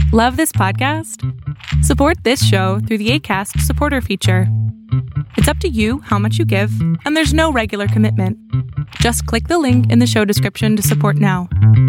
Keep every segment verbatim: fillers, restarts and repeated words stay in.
Love this podcast? Support this show through the Acast supporter feature. It's up to you how much you give, and there's no regular commitment. Just click the link in the show description to support now.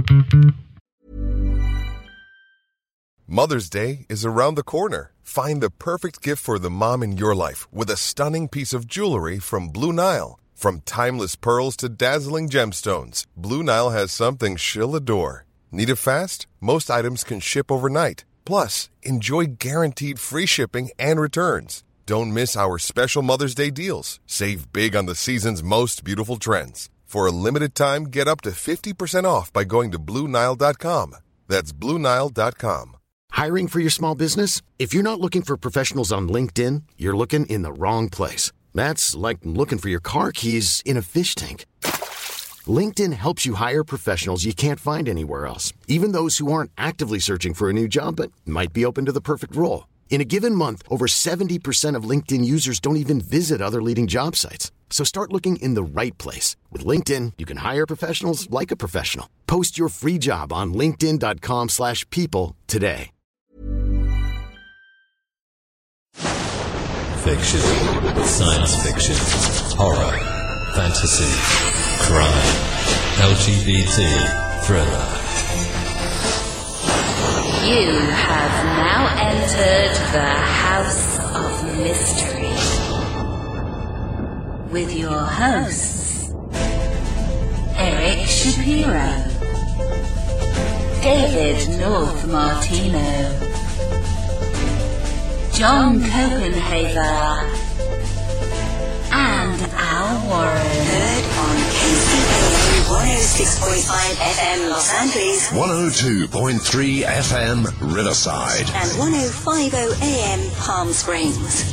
Mother's Day is around the corner. Find the perfect gift for the mom in your life with a stunning piece of jewelry from Blue Nile. From timeless pearls to dazzling gemstones, Blue Nile has something she'll adore. Need it fast? Most items can ship overnight. Plus, enjoy guaranteed free shipping and returns. Don't miss our special Mother's Day deals. Save big on the season's most beautiful trends. For a limited time, get up to fifty percent off by going to Blue Nile dot com. That's Blue Nile dot com. Hiring for your small business? If you're not looking for professionals on LinkedIn, you're looking in the wrong place. That's like looking for your car keys in a fish tank. LinkedIn helps you hire professionals you can't find anywhere else, even those who aren't actively searching for a new job but might be open to the perfect role. In a given month, over seventy percent of LinkedIn users don't even visit other leading job sites. So start looking in the right place. With LinkedIn, you can hire professionals like a professional. Post your free job on linkedin dot com slash people today. Fiction, science fiction, horror, fantasy, crime, L G B T, thriller. You have now entered the House of Mystery with your hosts, Eric Shapiro, David North Martino, John Copenhaver, and Al Warren. Heard on K C A one oh six point five F M Los Angeles, one oh two point three F M Riverside, and one oh five point oh A M Palm Springs.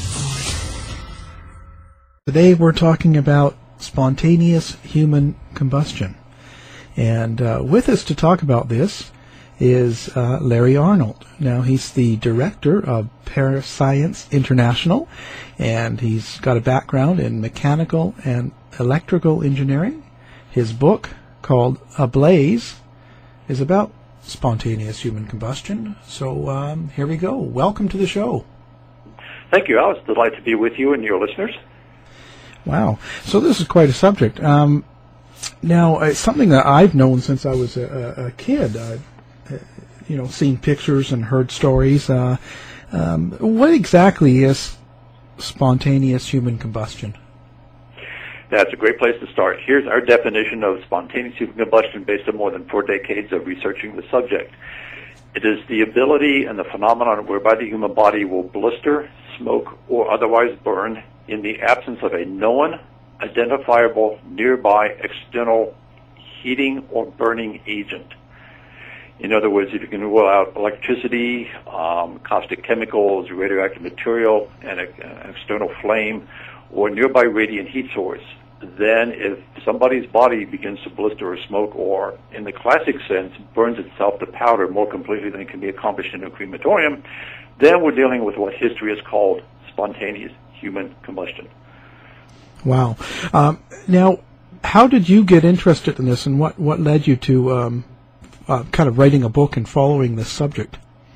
Today we're talking about spontaneous human combustion. And uh, with us to talk about this is uh, Larry Arnold. Now, he's the director of Parascience International, and he's got a background in mechanical and electrical engineering. His book, called Ablaze, is about spontaneous human combustion. So um, here we go. Welcome to the show. Thank you, Al. It's a delight to be with you and your listeners. Wow. So this is quite a subject. Um, now, it's something that I've known since I was a, a, a kid. I've, uh, you know, seen pictures and heard stories. Uh, um, what exactly is spontaneous human combustion? That's a great place to start. Here's our definition of spontaneous human combustion based on more than four decades of researching the subject. It is the ability and the phenomenon whereby the human body will blister, smoke, or otherwise burn in the absence of a known, identifiable, nearby external heating or burning agent. In other words, if you can rule out electricity, um, caustic chemicals, radioactive material, and a, an external flame, or nearby radiant heat source, then if somebody's body begins to blister or smoke, or in the classic sense, burns itself to powder more completely than can be accomplished in a crematorium, then we're dealing with what history has called spontaneous human combustion. Wow. Um, now, how did you get interested in this, and what, what led you to um, uh, kind of writing a book and following this subject?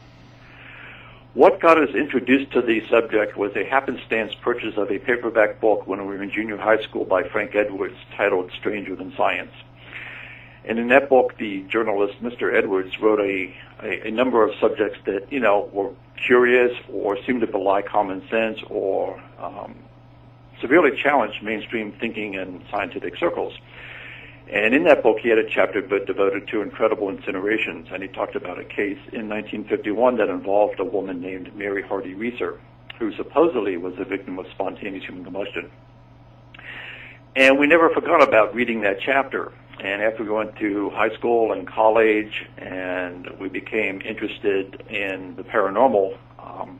What got us introduced to the subject was a happenstance purchase of a paperback book when we were in junior high school by Frank Edwards titled Stranger Than Science. And in that book, the journalist, Mister Edwards, wrote a, a, a number of subjects that, you know, were curious or seemed to belie common sense or um, severely challenged mainstream thinking in scientific circles. And in that book, he had a chapter devoted to incredible incinerations, and he talked about a case in nineteen fifty-one that involved a woman named Mary Hardy Reeser, who supposedly was a victim of spontaneous human combustion. And we never forgot about reading that chapter. And after we went to high school and college, and we became interested in the paranormal, um,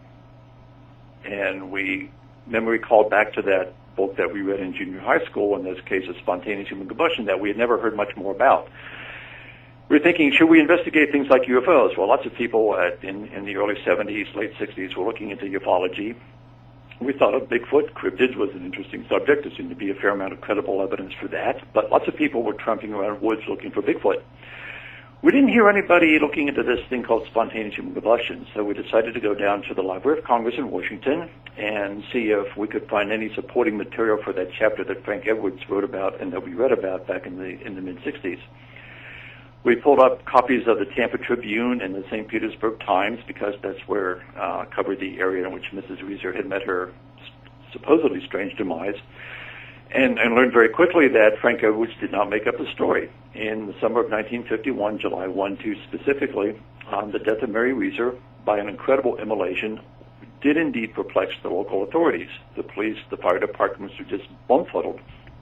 and we memory called back to that book that we read in junior high school, in this case of spontaneous human combustion, that we had never heard much more about. We were thinking, should we investigate things like U F Os? Well, lots of people at, in, in the early seventies, late sixties were looking into ufology. We thought of Bigfoot. Cryptids was an interesting subject. There seemed to be a fair amount of credible evidence for that, but lots of people were tramping around woods looking for Bigfoot. We didn't hear anybody looking into this thing called spontaneous human combustion, so we decided to go down to the Library of Congress in Washington and see if we could find any supporting material for that chapter that Frank Edwards wrote about and that we read about back in the in the mid-sixties. We pulled up copies of the Tampa Tribune and the Saint Petersburg Times because that's where uh, covered the area in which Missus Reeser had met her supposedly strange demise. And, and learned very quickly that Frank Edwards did not make up the story. In the summer of nineteen fifty-one, July first, two specifically, um, the death of Mary Reeser by an incredible immolation did indeed perplex the local authorities. The police, the fire departments were just bumfuddled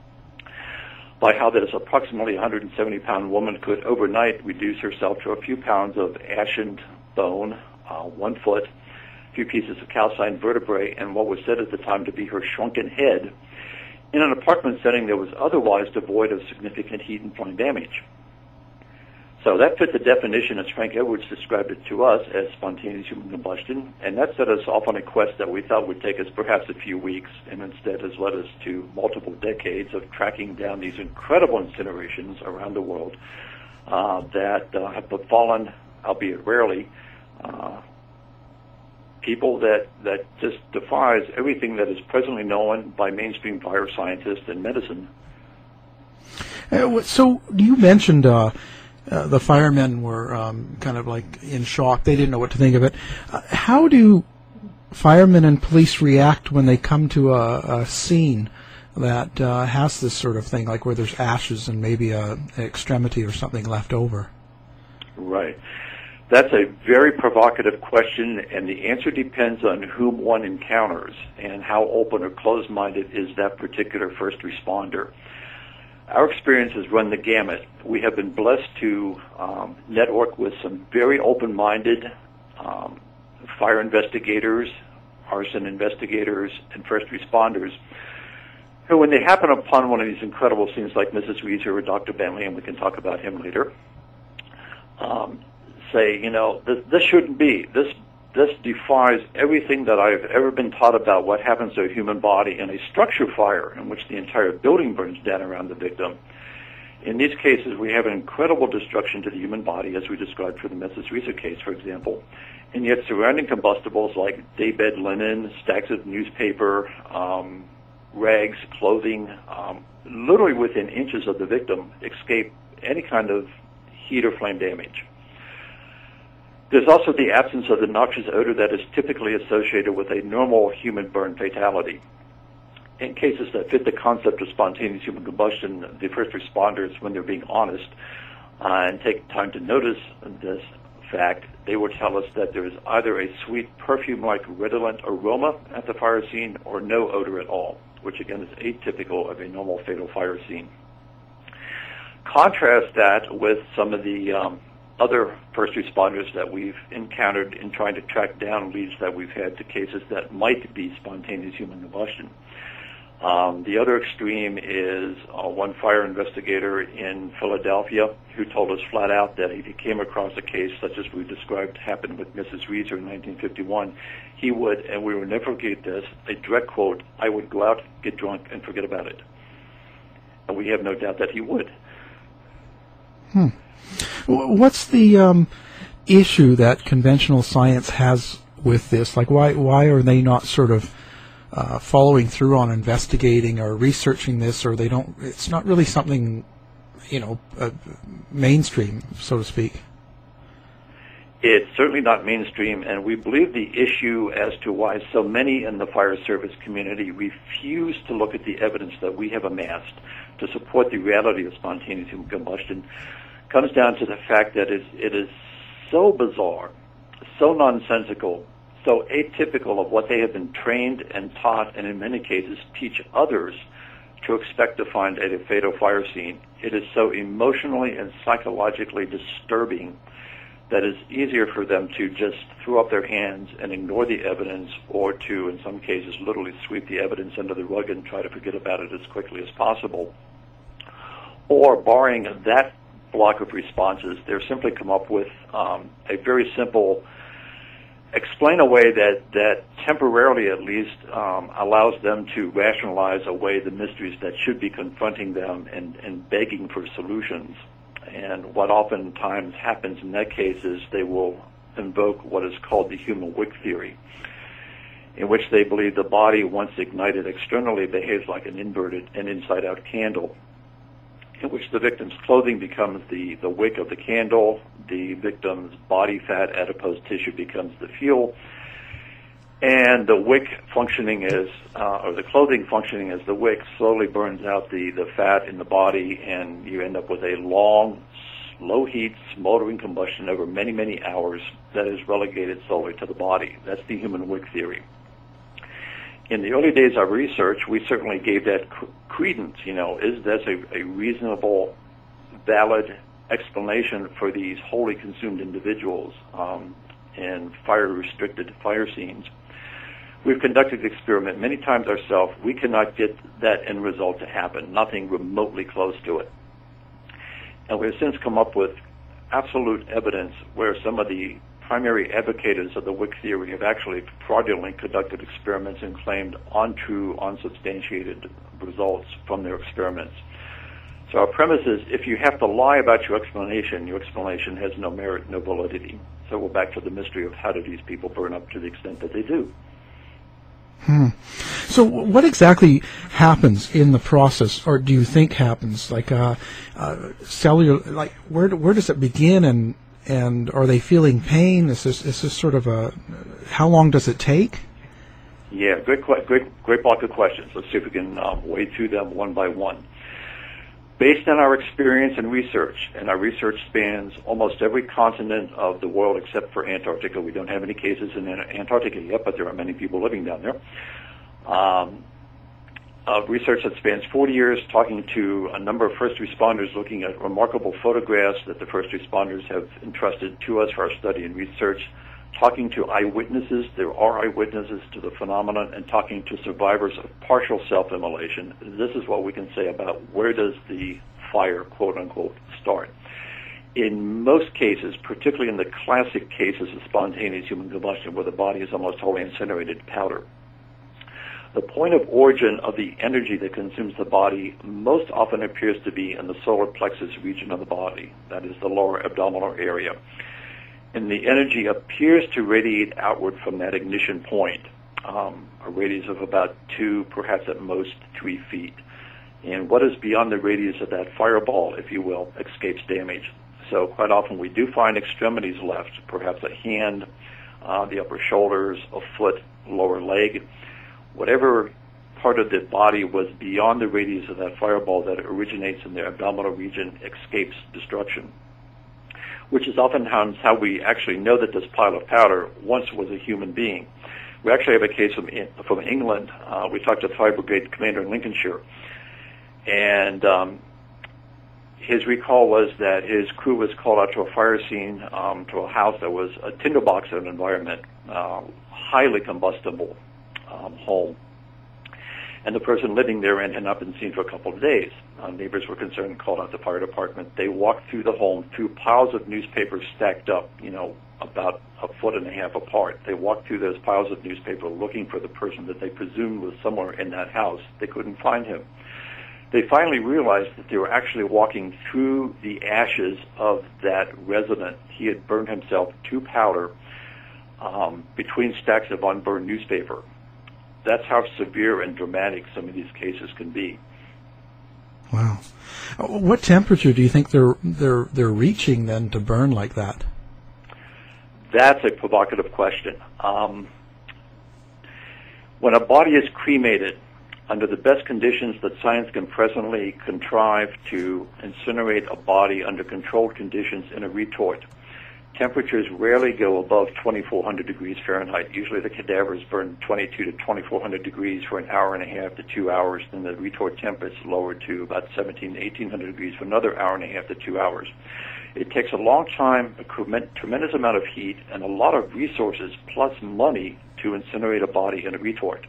by how this approximately one hundred seventy pound woman could overnight reduce herself to a few pounds of ashened bone, uh, one foot, a few pieces of calcined vertebrae, and what was said at the time to be her shrunken head, in an apartment setting that was otherwise devoid of significant heat and flame damage. So that fit the definition as Frank Edwards described it to us as spontaneous human combustion, and that set us off on a quest that we thought would take us perhaps a few weeks, and instead has led us to multiple decades of tracking down these incredible incinerations around the world uh, that uh, have befallen, albeit rarely, uh, people that, that just defies everything that is presently known by mainstream fire scientists and medicine. Uh, so you mentioned uh, uh, the firemen were um, kind of like in shock. They didn't know what to think of it. Uh, how do firemen and police react when they come to a, a scene that uh, has this sort of thing, like where there's ashes and maybe a, an extremity or something left over? Right. That's a very provocative question, and the answer depends on whom one encounters and how open or closed-minded is that particular first responder. Our experience has run the gamut. We have been blessed to um, network with some very open-minded um, fire investigators, arson investigators, and first responders who, when they happen upon one of these incredible scenes like Missus Reeser or Doctor Bentley, and we can talk about him later, um, say, you know, this, this shouldn't be. This this defies everything that I've ever been taught about what happens to a human body in a structure fire in which the entire building burns down around the victim. In these cases, we have an incredible destruction to the human body, as we described for the Missus Reeser case, for example, and yet surrounding combustibles like daybed linen, stacks of newspaper, um, rags, clothing, um, literally within inches of the victim, escape any kind of heat or flame damage. There's also the absence of the noxious odor that is typically associated with a normal human burn fatality. In cases that fit the concept of spontaneous human combustion, the first responders, when they're being honest uh, and take time to notice this fact, they will tell us that there is either a sweet perfume-like redolent aroma at the fire scene or no odor at all, which again is atypical of a normal fatal fire scene. Contrast that with some of the um, other first responders that we've encountered in trying to track down leads that we've had to cases that might be spontaneous human combustion. Um, the other extreme is uh, one fire investigator in Philadelphia who told us flat out that if he came across a case such as we described happened with Missus Reeser in nineteen fifty-one, he would, and we will never forget this, a direct quote, "I would go out, get drunk, and forget about it." And we have no doubt that he would. Hmm. What's the um, issue that conventional science has with this? Like, why why are they not sort of uh, following through on investigating or researching this, or they don't? It's not really something, you know, uh, mainstream, so to speak. It's certainly not mainstream, and we believe the issue as to why so many in the fire service community refuse to look at the evidence that we have amassed to support the reality of spontaneous human combustion comes down to the fact that it, it is so bizarre, so nonsensical, so atypical of what they have been trained and taught, and in many cases teach others to expect to find at a fatal fire scene. It is so emotionally and psychologically disturbing that it's easier for them to just throw up their hands and ignore the evidence, or to, in some cases, literally sweep the evidence under the rug and try to forget about it as quickly as possible. Or, barring that block of responses, they're simply come up with um, a very simple explain away that, that temporarily at least um, allows them to rationalize away the mysteries that should be confronting them and, and begging for solutions. And what oftentimes happens in that case is they will invoke what is called the human wick theory, in which they believe the body, once ignited externally, behaves like an inverted and inside-out candle, in which the victim's clothing becomes the, the wick of the candle, the victim's body fat, adipose tissue becomes the fuel, and the wick functioning as, uh, or the clothing functioning as the wick, slowly burns out the, the fat in the body, and you end up with a long, low heat, smoldering combustion over many, many hours that is relegated solely to the body. That's the human wick theory. In the early days of research, we certainly gave that credence. You know, is this a, a reasonable, valid explanation for these wholly consumed individuals um, in fire-restricted fire scenes? We've conducted the experiment many times ourselves. We cannot get that end result to happen, nothing remotely close to it. And we've since come up with absolute evidence where some of the primary advocates of the wick theory have actually fraudulently conducted experiments and claimed untrue, unsubstantiated results from their experiments. So our premise is, if you have to lie about your explanation, your explanation has no merit, no validity. So we're back to the mystery of how do these people burn up to the extent that they do. Hmm. So what exactly happens in the process, or do you think happens? Like uh, uh, cellular, like where where does it begin, and and are they feeling pain? Is this is this sort of a, how long does it take? Yeah, great, great, great block of questions. Let's see if we can um, wade through them one by one. Based on our experience and research, and our research spans almost every continent of the world except for Antarctica. We don't have any cases in Antarctica yet, but there are many people living down there. Um, uh, research that spans forty years, talking to a number of first responders, looking at remarkable photographs that the first responders have entrusted to us for our study and research, talking to eyewitnesses, there are eyewitnesses to the phenomenon, and talking to survivors of partial self-immolation. This is what we can say about where does the fire, quote-unquote, start. In most cases, particularly in the classic cases of spontaneous human combustion, where the body is almost wholly incinerated powder, the point of origin of the energy that consumes the body most often appears to be in the solar plexus region of the body, that is the lower abdominal area. And the energy appears to radiate outward from that ignition point, um, a radius of about two, perhaps at most three feet. And what is beyond the radius of that fireball, if you will, escapes damage. So quite often we do find extremities left, perhaps a hand, uh, the upper shoulders, a foot, lower leg. Whatever part of the body was beyond the radius of that fireball that originates in the abdominal region escapes destruction, which is oftentimes how we actually know that this pile of powder once was a human being. We actually have a case from from England. Uh, we talked to the Fire Brigade commander in Lincolnshire, and um, his recall was that his crew was called out to a fire scene, um, to a house that was a tinderbox of an environment, uh, highly combustible um, home. And the person living therein had not been seen for a couple of days. Uh, neighbors were concerned and called out the fire department. They walked through the home through piles of newspapers stacked up, you know, about a foot and a half apart. They walked through those piles of newspaper looking for the person that they presumed was somewhere in that house. They couldn't find him. They finally realized that they were actually walking through the ashes of that resident. He had burned himself to powder um, between stacks of unburned newspaper. That's how severe and dramatic some of these cases can be. Wow. What temperature do you think they're they're they're reaching then to burn like that? That's a provocative question. Um, when a body is cremated under the best conditions that science can presently contrive to incinerate a body under controlled conditions in a retort, temperatures rarely go above twenty-four hundred degrees Fahrenheit. Usually the cadavers burn twenty-two to twenty-four hundred degrees for an hour and a half to two hours. Then the retort temp is lowered to about seventeen to eighteen hundred degrees for another hour and a half to two hours. It takes a long time, a tremendous amount of heat, and a lot of resources plus money to incinerate a body in a retort.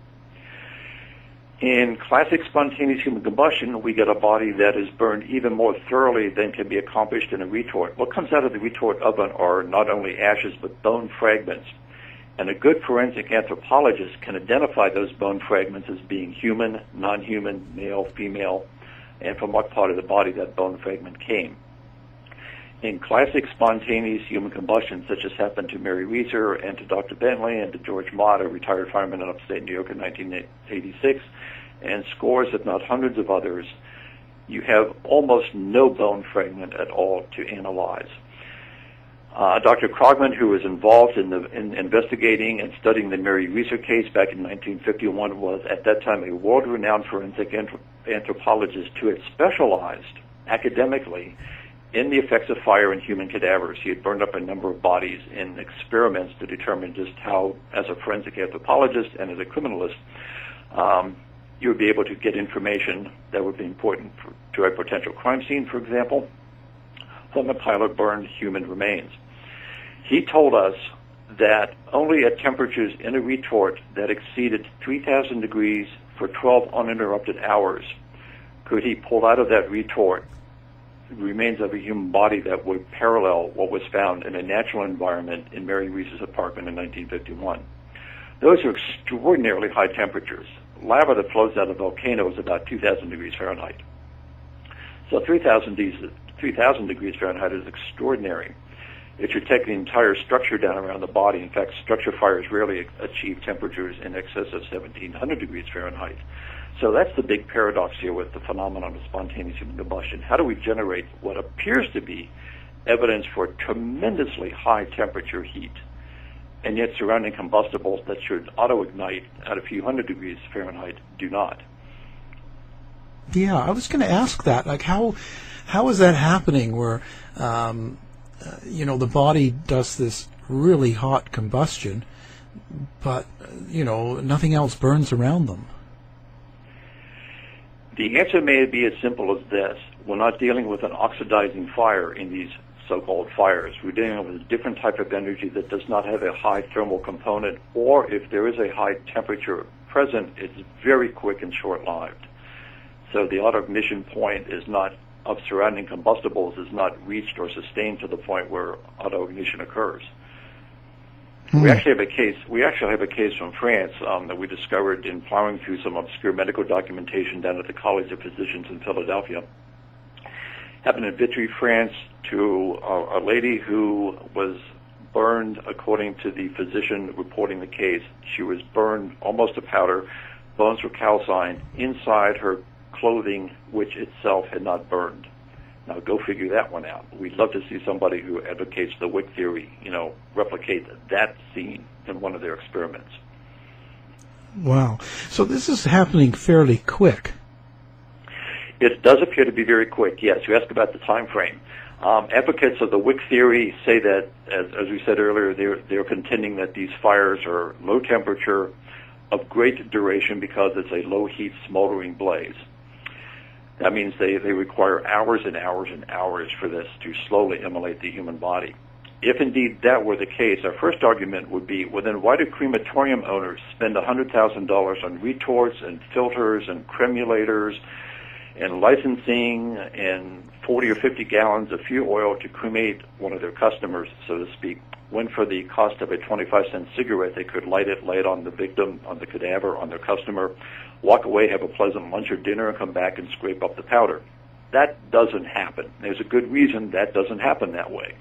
In classic spontaneous human combustion, we get a body that is burned even more thoroughly than can be accomplished in a retort. What comes out of the retort oven are not only ashes, but bone fragments. And a good forensic anthropologist can identify those bone fragments as being human, non-human, male, female, and from what part of the body that bone fragment came. in classic spontaneous human combustion, such as happened to Mary Reeser and to Doctor Bentley and to George Mott, a retired fireman in upstate New York in nineteen eighty-six, and scores, if not hundreds of others, you have almost no bone fragment at all to analyze. Uh, Doctor Krogman, who was involved in, the, in investigating and studying the Mary Reeser case back in nineteen fifty-one, was at that time a world-renowned forensic anthropologist who had specialized academically in the effects of fire in human cadavers. He had burned up a number of bodies in experiments to determine just how, as a forensic anthropologist and as a criminalist, um, you would be able to get information that would be important for, to a potential crime scene, for example, from a pile of burned human remains. He told us that only at temperatures in a retort that exceeded three thousand degrees for twelve uninterrupted hours could he pull out of that retort remains of a human body that would parallel what was found in a natural environment in Mary Reese's apartment in nineteen fifty-one. Those are extraordinarily high temperatures. Lava that flows out of a volcano is about two thousand degrees Fahrenheit. So three thousand degrees Fahrenheit is extraordinary. It should take the entire structure down around the body. In fact, structure fires rarely achieve temperatures in excess of seventeen hundred degrees Fahrenheit. So that's the big paradox here with the phenomenon of spontaneous human combustion. How do we generate what appears to be evidence for tremendously high temperature heat, and yet surrounding combustibles that should auto-ignite at a few hundred degrees Fahrenheit do not? Yeah, I was going to ask that. Like, how how is that happening where, um, uh, you know, the body does this really hot combustion, but, you know, nothing else burns around them? The answer may be as simple as this. We're not dealing with an oxidizing fire in these so-called fires. We're dealing with a different type of energy that does not have a high thermal component, or if there is a high temperature present, it's very quick and short-lived. So the auto-ignition point is not of surrounding combustibles is not reached or sustained to the point where auto-ignition occurs. We actually have a case. We actually have a case from France um, that we discovered in plowing through some obscure medical documentation down at the College of Physicians in Philadelphia. Happened in Vitry, France, to a, a lady who was burned, according to the physician reporting the case. She was burned almost to powder. Bones were calcined inside her clothing, which itself had not burned. Now, go figure that one out. We'd love to see somebody who advocates the wick theory, you know, replicate that scene in one of their experiments. Wow. So this is happening fairly quick. It does appear to be very quick, yes. You asked about the time frame. Um, advocates of the wick theory say that, as, as we said earlier, they're, they're contending that these fires are low temperature, of great duration because it's a low-heat smoldering blaze. That means they, they require hours and hours and hours for this to slowly immolate the human body. If indeed that were the case, our first argument would be, well, then why do crematorium owners spend one hundred thousand dollars on retorts and filters and cremulators and licensing and forty or fifty gallons of fuel oil to cremate one of their customers, so to speak, when for the cost of a twenty-five cent cigarette they could light it, lay it on the victim, on the cadaver, on their customer, walk away, have a pleasant lunch or dinner, and come back and scrape up the powder? That doesn't happen. There's a good reason that doesn't happen that way.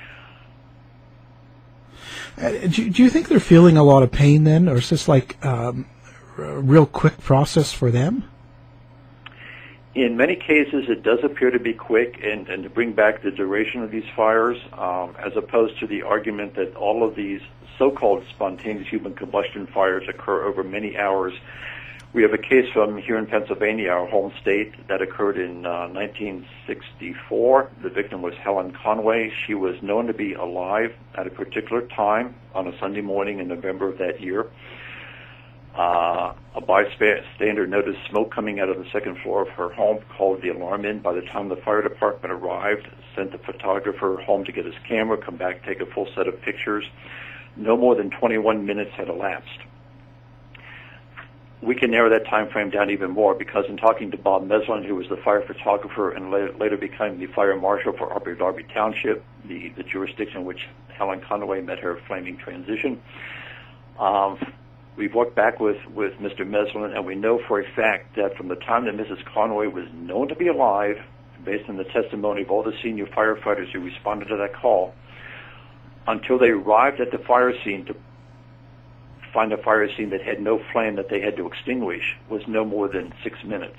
Uh, do, do you think they're feeling a lot of pain then, or is this like um, a real quick process for them? In many cases, it does appear to be quick, and, and to bring back the duration of these fires, um, as opposed to the argument that all of these so-called spontaneous human combustion fires occur over many hours. We have a case from here in Pennsylvania, our home state, that occurred in uh, nineteen sixty-four. The victim was Helen Conway. She was known to be alive at a particular time on a Sunday morning in November of that year. Uh, a bystander noticed smoke coming out of the second floor of her home, called the alarm in. By the time the fire department arrived, sent the photographer home to get his camera, come back, take a full set of pictures. No more than twenty-one minutes had elapsed. We can narrow that time frame down even more because in talking to Bob Meslin, who was the fire photographer and later, later became the fire marshal for Upper Darby Township, the, the jurisdiction in which Helen Conway met her flaming transition, um, we've worked back with, with Mister Meslin, and we know for a fact that from the time that Missus Conway was known to be alive, based on the testimony of all the senior firefighters who responded to that call, until they arrived at the fire scene to find a fire scene that had no flame that they had to extinguish, was no more than six minutes.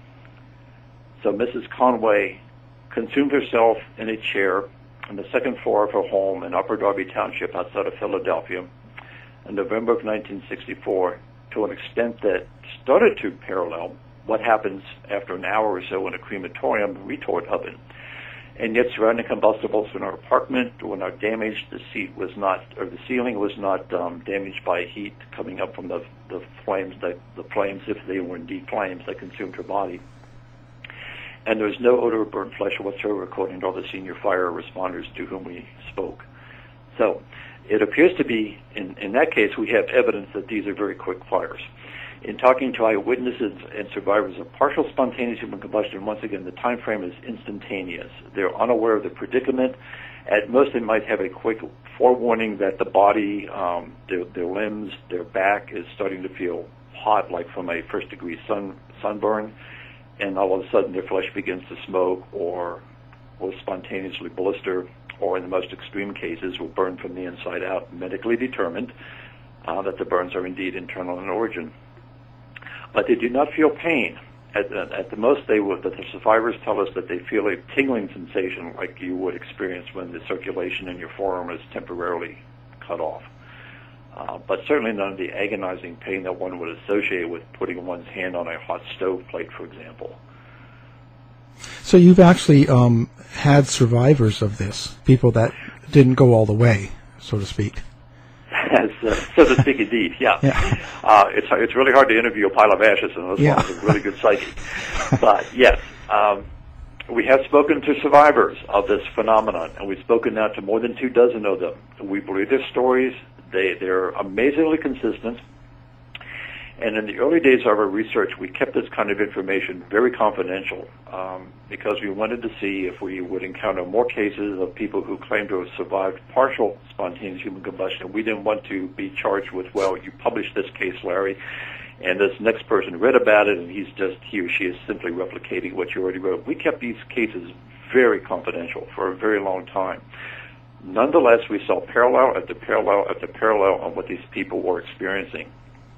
So Missus Conway consumed herself in a chair on the second floor of her home in Upper Darby Township outside of Philadelphia in November of nineteen sixty-four, to an extent that started to parallel what happens after an hour or so in a crematorium retort oven. And yet surrounding combustibles in our apartment were not damaged. The seat was not, or the ceiling was not um, damaged by heat coming up from the, the flames, that, the flames, if they were indeed flames, that consumed her body. And there was no odor of burnt flesh whatsoever, according to all the senior fire responders to whom we spoke. So it appears to be, in, in that case, we have evidence that these are very quick fires. In talking to eyewitnesses and survivors of partial spontaneous human combustion, once again, the time frame is instantaneous. They're unaware of the predicament. At most, they might have a quick forewarning that the body, um, their, their limbs, their back is starting to feel hot, like from a first-degree sun, sunburn, and all of a sudden their flesh begins to smoke or will spontaneously blister, or in the most extreme cases will burn from the inside out, medically determined uh, that the burns are indeed internal in origin. But they do not feel pain. At, at the most, they would, the survivors tell us that they feel a tingling sensation like you would experience when the circulation in your forearm is temporarily cut off. Uh, but certainly none of the agonizing pain that one would associate with putting one's hand on a hot stove plate, for example. So you've actually um, had survivors of this, people that didn't go all the way, so to speak. As, uh, so to speak, indeed, yeah. yeah. Uh, it's it's really hard to interview a pile of ashes unless yeah. one has a really good psyche. But yes, um, we have spoken to survivors of this phenomenon, and we've spoken now to more than two dozen of them. We believe their stories. They, they're amazingly consistent. And in the early days of our research, we kept this kind of information very confidential um, because we wanted to see if we would encounter more cases of people who claimed to have survived partial spontaneous human combustion. We didn't want to be charged with, well, you published this case, Larry, and this next person read about it, and he's just, he or she is simply replicating what you already wrote. We kept these cases very confidential for a very long time. Nonetheless, we saw parallel after parallel after parallel on what these people were experiencing.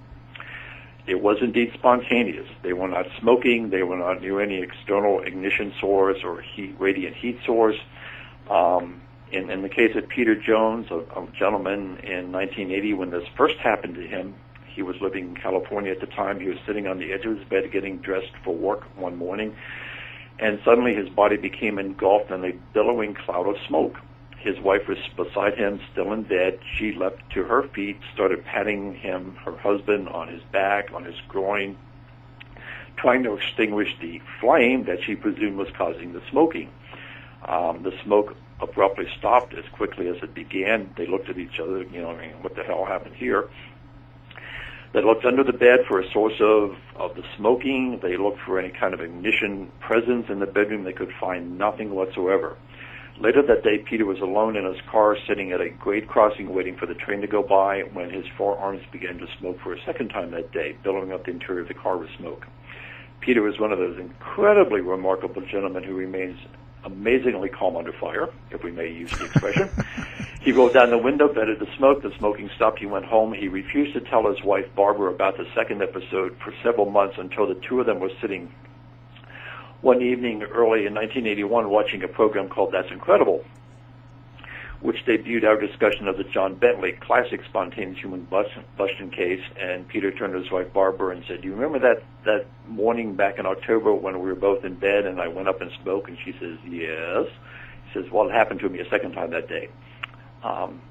It was indeed spontaneous. They were not smoking. They were not near any external ignition source or heat, radiant heat source. Um, in, in the case of Peter Jones, a, a gentleman in nineteen eighty, when this first happened to him, he was living in California at the time. He was sitting on the edge of his bed getting dressed for work one morning, and suddenly his body became engulfed in a billowing cloud of smoke. His wife was beside him, still in bed. She leapt to her feet, started patting him, her husband, on his back, on his groin, trying to extinguish the flame that she presumed was causing the smoking. Um, the smoke abruptly stopped as quickly as it began. They looked at each other, you know, I mean, what the hell happened here? They looked under the bed for a source of, of the smoking. They looked for any kind of ignition presence in the bedroom. They could find nothing whatsoever. Later that day, Peter was alone in his car, sitting at a grade crossing waiting for the train to go by, when his forearms began to smoke for a second time that day, billowing up the interior of the car with smoke. Peter was one of those incredibly remarkable gentlemen who remains amazingly calm under fire, if we may use the expression. He rolled down the window, bedded the smoke. The smoking stopped. He went home. He refused to tell his wife, Barbara, about the second episode for several months, until the two of them were sitting one evening early in nineteen eighty-one watching a program called That's Incredible, which debuted our discussion of the John Bentley classic spontaneous human combustion case. And Peter turned to his wife Barbara and said, do you remember that, that morning back in October when we were both in bed and I went up and spoke? And she says, yes. He says, well, it happened to me a second time that day. Um,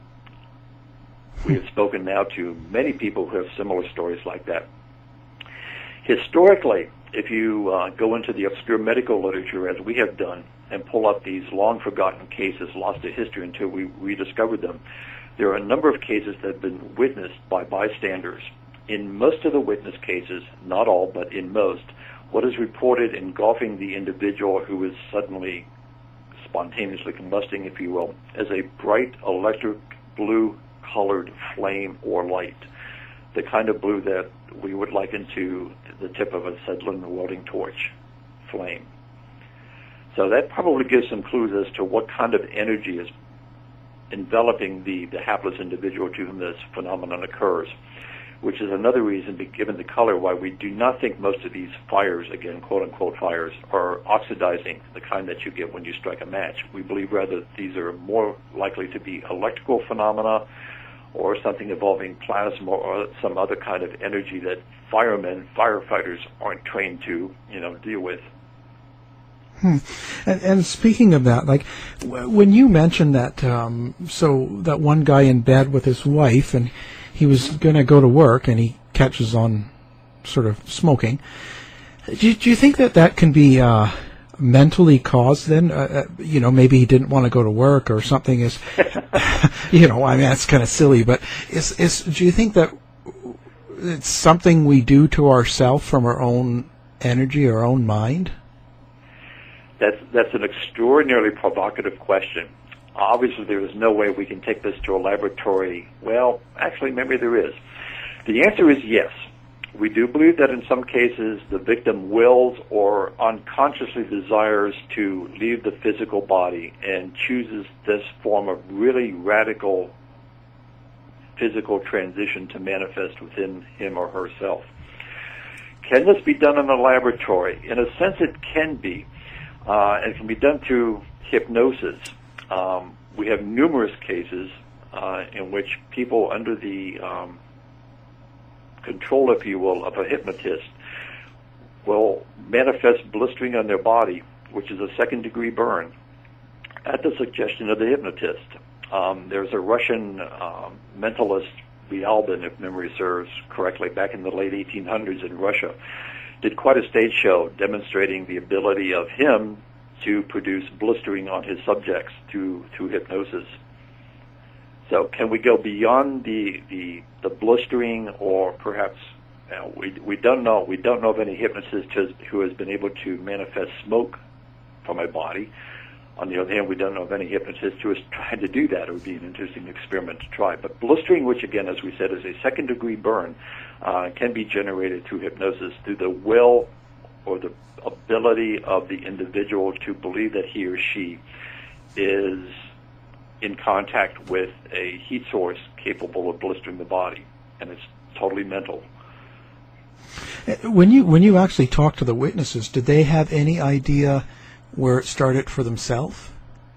we have spoken now to many people who have similar stories like that. Historically, if you uh, go into the obscure medical literature, as we have done, and pull up these long-forgotten cases lost to history until we rediscovered them, there are a number of cases that have been witnessed by bystanders. In most of the witness cases, not all, but in most, what is reported engulfing the individual who is suddenly spontaneously combusting, if you will, as a bright electric blue-colored flame or light, the kind of blue that we would liken to the tip of a acetylene welding torch flame. So that probably gives some clues as to what kind of energy is enveloping the, the hapless individual to whom this phenomenon occurs, which is another reason, given the color, why we do not think most of these fires, again, quote-unquote fires, are oxidizing, the kind that you get when you strike a match. We believe rather that these are more likely to be electrical phenomena or something involving plasma or some other kind of energy that firemen, firefighters aren't trained to, you know, deal with. Hmm. And, and speaking of that, like w- when you mentioned that, um, so that one guy in bed with his wife, and he was going to go to work, and he catches on sort of smoking. Do, do you think that that can be uh, mentally caused? Then, uh, uh, you know, maybe he didn't want to go to work, or something is, you know, I mean, that's kind of silly. But is is do you think that it's something we do to ourselves from our own energy, our own mind? That's that's an extraordinarily provocative question. Obviously, there is no way we can take this to a laboratory. Well, actually, maybe there is. The answer is yes. We do believe that in some cases the victim wills or unconsciously desires to leave the physical body and chooses this form of really radical physical transition to manifest within him or herself. Can this be done in a laboratory? In a sense, it can be. Uh, and it can be done through hypnosis. Um, we have numerous cases uh, in which people under the um, control, if you will, of a hypnotist will manifest blistering on their body, which is a second-degree burn, at the suggestion of the hypnotist. Um, there's a Russian um, mentalist, Ryabin, if memory serves correctly, back in the late eighteen hundreds in Russia, did quite a stage show demonstrating the ability of him to produce blistering on his subjects through through hypnosis. So can we go beyond the the, the blistering, or perhaps you know, we we don't know we don't know of any hypnotist who has, who has been able to manifest smoke from a body. On the other hand, we don't know of any hypnotist who has tried to do that. It would be an interesting experiment to try. But blistering, which again, as we said, is a second-degree burn, uh, can be generated through hypnosis, through the will or the ability of the individual to believe that he or she is in contact with a heat source capable of blistering the body, and it's totally mental. When you when you actually talked to the witnesses, did they have any idea where it started for themselves?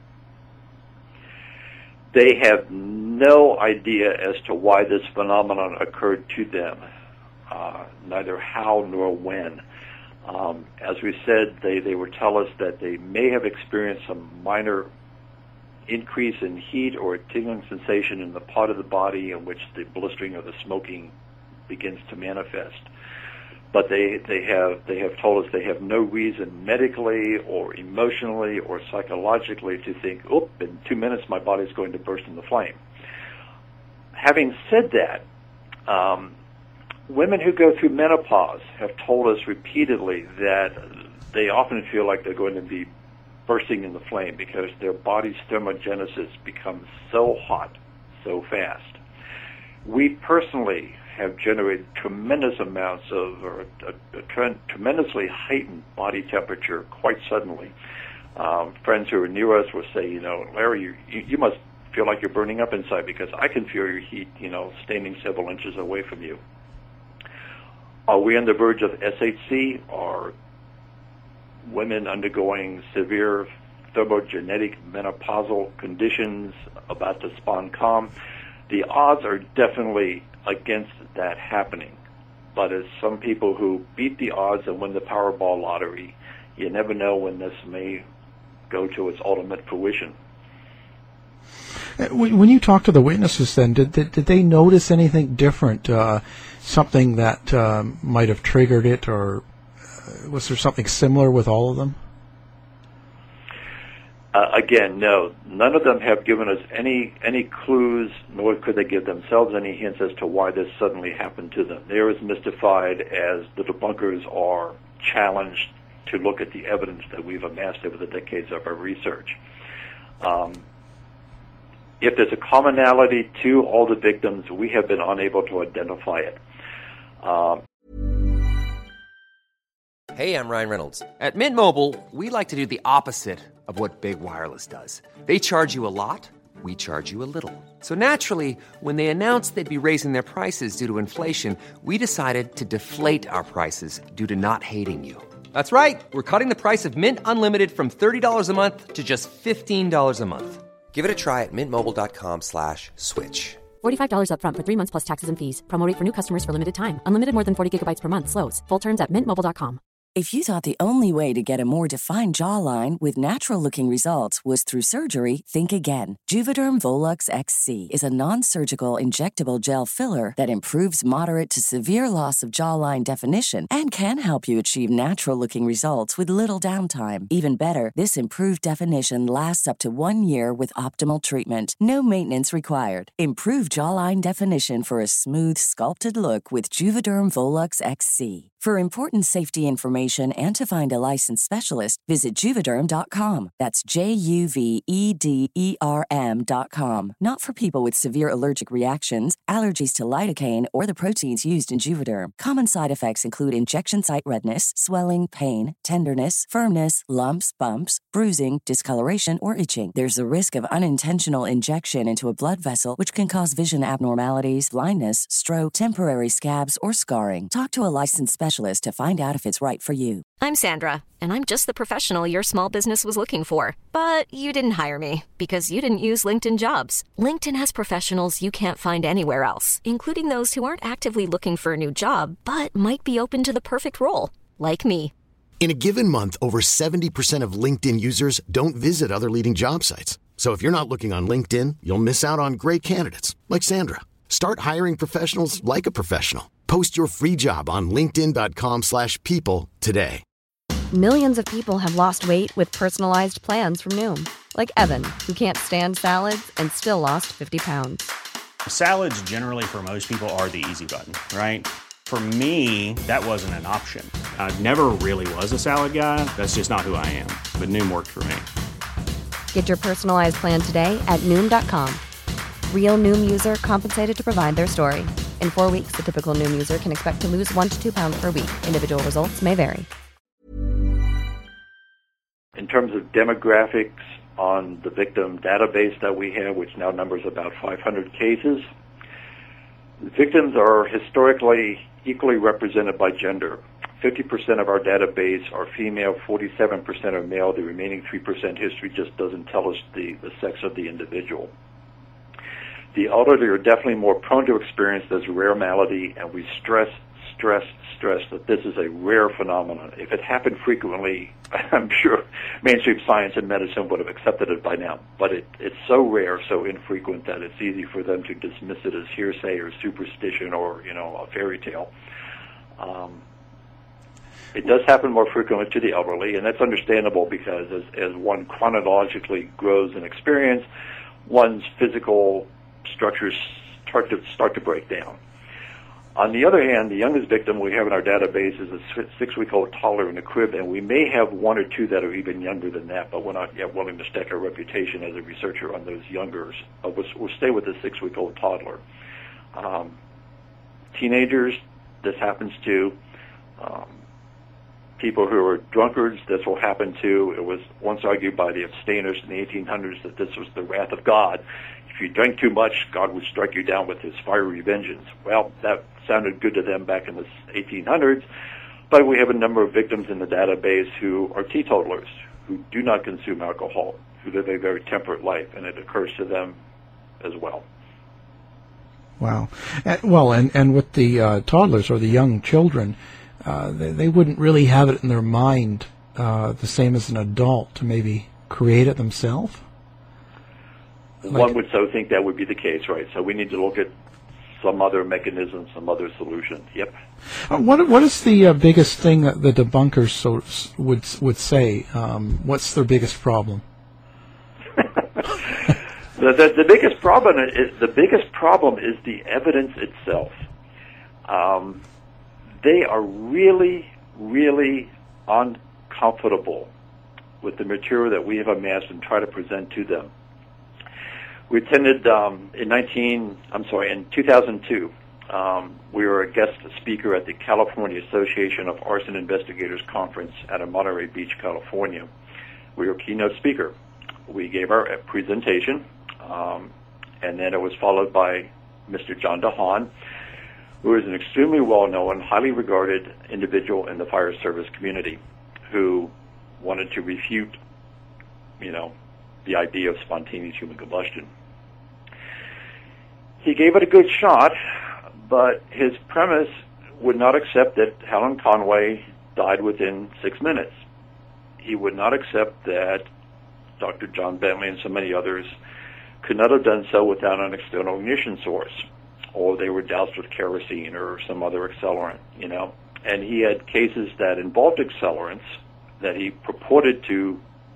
They have no idea as to why this phenomenon occurred to them, uh, neither how nor when. Um, as we said, they, they would tell us that they may have experienced some minor increase in heat or a tingling sensation in the part of the body in which the blistering or the smoking begins to manifest. But they, they have they have told us they have no reason medically or emotionally or psychologically to think, oop, in two minutes my body's going to burst into flame. Having said that, um, women who go through menopause have told us repeatedly that they often feel like they're going to be bursting in the flame because their body's thermogenesis becomes so hot so fast. We personally have generated tremendous amounts of, or a, a trend, tremendously heightened body temperature quite suddenly. Um, friends who are near us will say, you know, Larry, you, you, you must feel like you're burning up inside because I can feel your heat, you know, standing several inches away from you. Are we on the verge of S H C? Are women undergoing severe thermogenetic menopausal conditions about to spawn calm? The odds are definitely against that happening. But as some people who beat the odds and win the Powerball lottery, you never know when this may go to its ultimate fruition. When you talk to the witnesses then, did, did, did they notice anything different, uh, something that um, might have triggered it, or uh, was there something similar with all of them? Uh, again, no. None of them have given us any any clues, nor could they give themselves any hints as to why this suddenly happened to them. They're as mystified as the debunkers are challenged to look at the evidence that we've amassed over the decades of our research. Um, if there's a commonality to all the victims, we have been unable to identify it. Um, Hey, I'm Ryan Reynolds. At Mint Mobile, we like to do the opposite of what Big Wireless does. They charge you a lot, we charge you a little. So naturally, when they announced they'd be raising their prices due to inflation, we decided to deflate our prices due to not hating you. That's right. We're cutting the price of Mint Unlimited from thirty dollars a month to just fifteen dollars a month. Give it a try at mintmobile.com slash switch. forty-five dollars up front for three months plus taxes and fees. Promo rate for new customers for limited time. Unlimited more than forty gigabytes per month. Slows full terms at mint mobile dot com. If you thought the only way to get a more defined jawline with natural-looking results was through surgery, think again. Juvederm Volux X C is a non-surgical injectable gel filler that improves moderate to severe loss of jawline definition and can help you achieve natural-looking results with little downtime. Even better, this improved definition lasts up to one year with optimal treatment. No maintenance required. Improve jawline definition for a smooth, sculpted look with Juvederm Volux X C. For important safety information and to find a licensed specialist, visit Juvederm dot com. That's J U V E D E R M dot com. Not for people with severe allergic reactions, allergies to lidocaine, or the proteins used in Juvederm. Common side effects include injection site redness, swelling, pain, tenderness, firmness, lumps, bumps, bruising, discoloration, or itching. There's a risk of unintentional injection into a blood vessel, which can cause vision abnormalities, blindness, stroke, temporary scabs, or scarring. Talk to a licensed specialist to find out if it's right for you. I'm Sandra, and I'm just the professional your small business was looking for. But you didn't hire me because you didn't use LinkedIn Jobs. LinkedIn has professionals you can't find anywhere else, including those who aren't actively looking for a new job, but might be open to the perfect role, like me. In a given month, over seventy percent of LinkedIn users don't visit other leading job sites. So if you're not looking on LinkedIn, you'll miss out on great candidates like Sandra. Start hiring professionals like a professional. Post your free job on linkedin dot com slash people today. Millions of people have lost weight with personalized plans from Noom. Like Evan, who can't stand salads and still lost fifty pounds. Salads generally for most people are the easy button, right? For me, that wasn't an option. I never really was a salad guy. That's just not who I am. But Noom worked for me. Get your personalized plan today at Noom dot com. Real Noom user compensated to provide their story. In four weeks, the typical Noom user can expect to lose one to two pounds per week. Individual results may vary. In terms of demographics on the victim database that we have, which now numbers about five hundred cases, victims are historically equally represented by gender. fifty percent of our database are female, forty-seven percent are male. The remaining three percent history just doesn't tell us the, the sex of the individual. The elderly are definitely more prone to experience this rare malady, and we stress, stress, stress that this is a rare phenomenon. If it happened frequently, I'm sure mainstream science and medicine would have accepted it by now. But it, it's so rare, so infrequent, that it's easy for them to dismiss it as hearsay or superstition or, you know, a fairy tale. Um, it does happen more frequently to the elderly, and that's understandable because as, as one chronologically grows in experience, one's physical structures start to start to break down. On the other hand, the youngest victim we have in our database is a six-week-old toddler in a crib, and we may have one or two that are even younger than that, but we're not yet willing to stake our reputation as a researcher on those youngers. Uh, we'll, we'll stay with the six-week-old toddler. Um, teenagers, this happens to. Um, people who are drunkards, this will happen to. It was once argued by the abstainers in the eighteen hundreds that this was the wrath of God. If you drank too much, God would strike you down with his fiery vengeance. Well, that sounded good to them back in the eighteen hundreds, but we have a number of victims in the database who are teetotalers, who do not consume alcohol, who live a very temperate life, and it occurs to them as well. Wow. Uh, well, and, and with the uh, toddlers or the young children, uh, they, they wouldn't really have it in their mind uh, the same as an adult to maybe create it themselves? Like, one would so think that would be the case, right? So we need to look at some other mechanism, some other solution. Yep. Uh, what What is the uh, biggest thing that the debunkers so, would would say? Um, what's their biggest problem? the, the the biggest problem is the biggest problem is the evidence itself. Um, they are really, really uncomfortable with the material that we have amassed and try to present to them. We attended um, in nineteen. I'm sorry, in two thousand two. Um, we were a guest speaker at the California Association of Arson Investigators Conference out of Monterey Beach, California. We were a keynote speaker. We gave our presentation, um, and then it was followed by Mister John DeHaan, who is an extremely well-known, highly regarded individual in the fire service community who wanted to refute, you know, the idea of spontaneous human combustion. He gave it a good shot, but his premise would not accept that Helen Conway died within six minutes. He would not accept that Doctor John Bentley and so many others could not have done so without an external ignition source, or they were doused with kerosene or some other accelerant, you know. And he had cases that involved accelerants that he purported to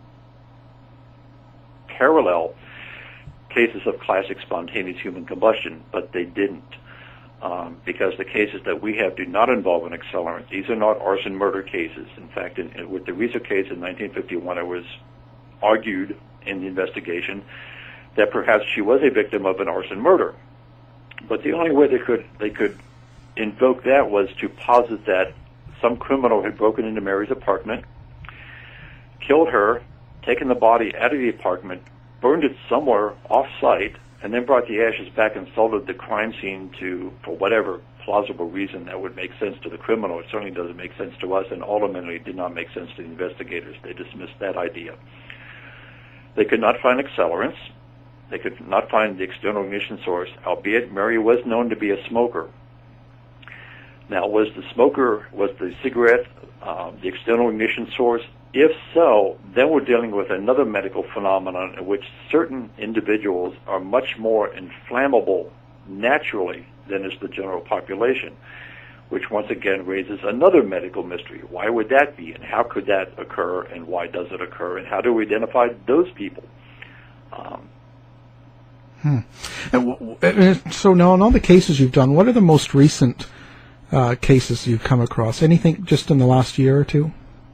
parallel cases of classic spontaneous human combustion, but they didn't, um, because the cases that we have do not involve an accelerant. These are not arson murder cases. In fact, in, in, with the Risa case in nineteen fifty-one, it was argued in the investigation that perhaps she was a victim of an arson murder. But the only way they could they could invoke that was to posit that some criminal had broken into Mary's apartment, killed her, taken the body out of the apartment, burned it somewhere off-site, and then brought the ashes back and sold it the crime scene to, for whatever plausible reason that would make sense to the criminal. It certainly doesn't make sense to us, and ultimately it did not make sense to the investigators. They dismissed that idea. They could not find accelerants. They could not find the external ignition source, albeit Mary was known to be a smoker. Now, was the smoker, was the cigarette uh, the external ignition source? If so, then we're dealing with another medical phenomenon in which certain individuals are much more inflammable naturally than is the general population, which once again raises another medical mystery. Why would that be, and how could that occur, and why does it occur, and how do we identify those people? Um, Hmm. And w- w- so now, in all the cases you've done, what are the most recent uh, cases you've come across? Anything just in the last year or two?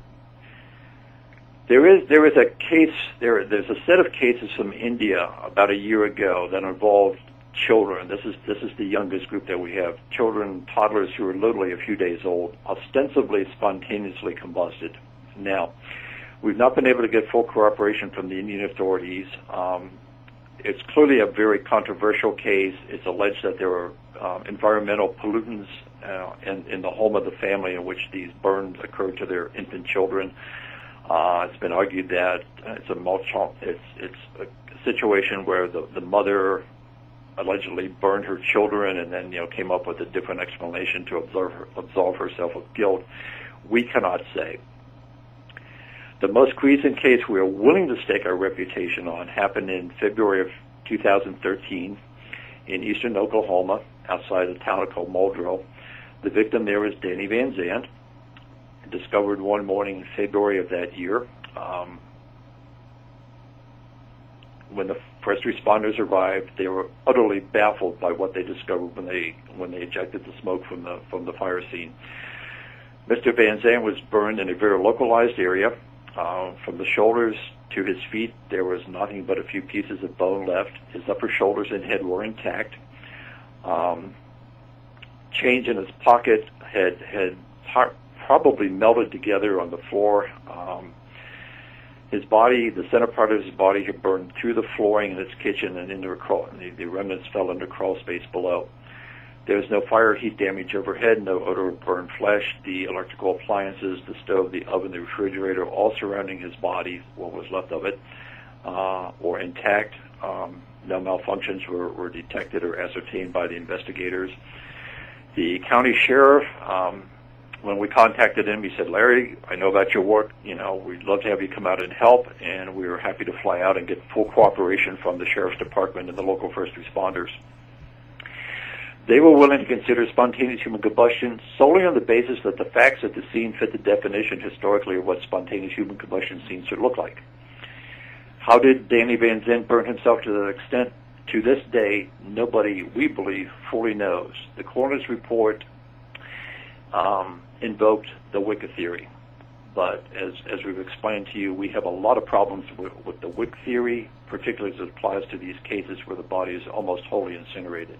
There is there is a case there. There's a set of cases from India about a year ago that involved children. This is this is the youngest group that we have. Children, toddlers who are literally a few days old, ostensibly spontaneously combusted. Now, we've not been able to get full cooperation from the Indian authorities. Um, It's clearly a very controversial case. It's alleged that there were um, environmental pollutants uh, in, in the home of the family in which these burns occurred to their infant children. Uh, it's been argued that it's a multi- it's it's a situation where the, the mother allegedly burned her children and then you know came up with a different explanation to absolve, her, absolve herself of guilt. We cannot say. The most recent case we are willing to stake our reputation on happened in February of two thousand thirteen in eastern Oklahoma, outside a town called Muldrow. The victim there is Danny Van Zandt, discovered one morning in February of that year. Um, when the first responders arrived, they were utterly baffled by what they discovered when they when they ejected the smoke from the from the fire scene. Mister Van Zandt was burned in a very localized area. Uh, from the shoulders to his feet, there was nothing but a few pieces of bone left. His upper shoulders and head were intact. Um, change in his pocket had had par- probably melted together on the floor. Um, his body, the center part of his body, had burned through the flooring in his kitchen and into a crawl. The, the remnants fell into crawl space below. There was no fire heat damage overhead, no odor of burned flesh. The electrical appliances, the stove, the oven, the refrigerator, all surrounding his body, what was left of it, uh, were intact. Um, no malfunctions were, were detected or ascertained by the investigators. The county sheriff, um, when we contacted him, he said, "Larry, I know about your work. You know, we'd love to have you come out and help." And we were happy to fly out and get full cooperation from the sheriff's department and the local first responders. They were willing to consider spontaneous human combustion solely on the basis that the facts at the scene fit the definition historically of what spontaneous human combustion scenes should look like. How did Danny Van Zandt burn himself to that extent? To this day, nobody, we believe, fully knows. The coroner's report um, invoked the Wicca theory. But as, as we've explained to you, we have a lot of problems with, with the Wicca theory, particularly as it applies to these cases where the body is almost wholly incinerated.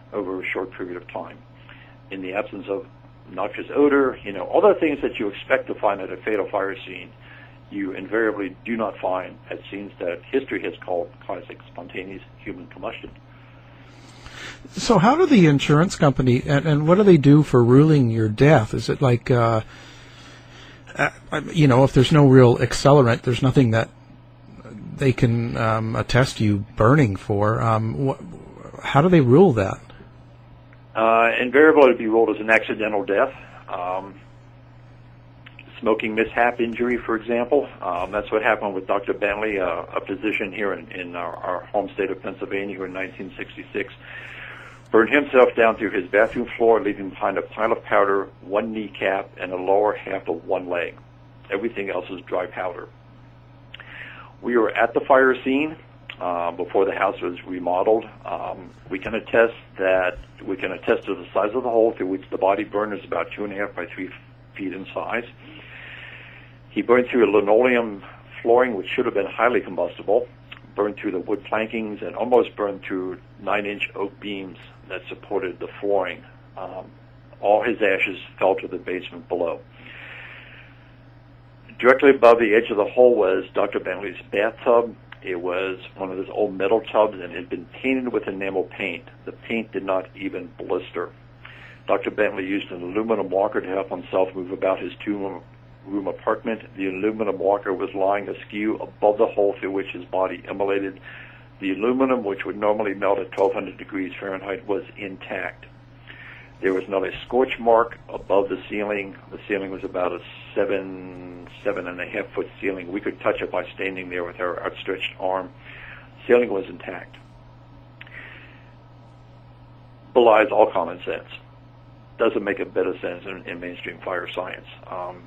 over a short period of time. In the absence of noxious odor, you know, all the things that you expect to find at a fatal fire scene, you invariably do not find at scenes that history has called classic spontaneous human combustion. So how do the insurance company, and, and what do they do for ruling your death? Is it like, uh, uh, you know, if there's no real accelerant, there's nothing that they can um, attest you burning for. Um, wh- how do they rule that? Uh, invariably, it would be ruled as an accidental death. Um, smoking mishap injury, for example. Um, that's what happened with Doctor Bentley, uh, a physician here in, in our, our home state of Pennsylvania here in nineteen sixty-six. Burned himself down through his bathroom floor, leaving behind a pile of powder, one kneecap, and the lower half of one leg. Everything else is dry powder. We were at the fire scene uh, before the house was remodeled. Um, we can attest that we can attest to the size of the hole through which the body burned is about two and a half by three feet in size. He burned through a linoleum flooring, which should have been highly combustible, burned through the wood plankings, and almost burned through nine-inch oak beams that supported the flooring. Um, all his ashes fell to the basement below. Directly above the edge of the hole was Doctor Bentley's bathtub. It was one of those old metal tubs and had been painted with enamel paint. The paint did not even blister. Doctor Bentley used an aluminum walker to help himself move about his two-room apartment. The aluminum walker was lying askew above the hole through which his body immolated. The aluminum, which would normally melt at twelve hundred degrees Fahrenheit, was intact. There was not a scorch mark above the ceiling. The ceiling was about a seven, seven and a half foot ceiling. We could touch it by standing there with our outstretched arm. The ceiling was intact. Belies all common sense. Doesn't make a bit of sense in, in mainstream fire science. Um,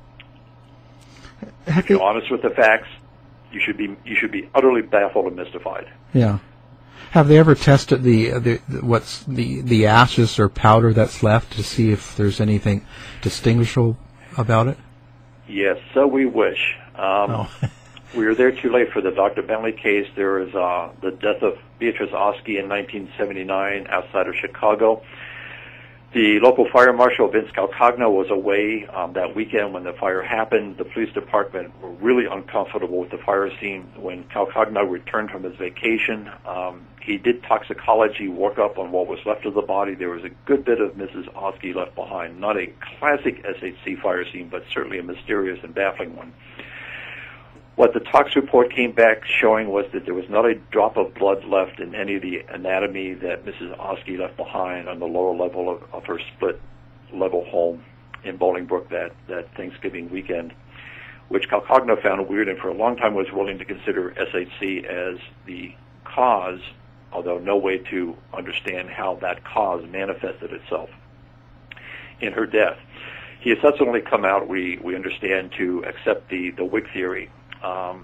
if you're honest with the facts, you should be you should be utterly baffled and mystified. Yeah. Have they ever tested the, the what's the the ashes or powder that's left to see if there's anything distinguishable about it? Yes, so we wish. Um, oh. We were there too late for the Doctor Bentley case. There was uh, the death of Beatrice Oskey in nineteen seventy-nine outside of Chicago. The local fire marshal, Vince Calcagno, was away um, that weekend when the fire happened. The police department were really uncomfortable with the fire scene. When Calcagno returned from his vacation, um, he did toxicology workup on what was left of the body. There was a good bit of Missus Oskey left behind. Not a classic S H C fire scene, but certainly a mysterious and baffling one. What the tox report came back showing was that there was not a drop of blood left in any of the anatomy that Missus Oskey left behind on the lower level of, of her split-level home in Bolingbrook that, that Thanksgiving weekend, which Calcagno found weird and for a long time was willing to consider S H C as the cause, although no way to understand how that cause manifested itself in her death. He has subsequently come out, we, we understand, to accept the, the Wick theory. Um,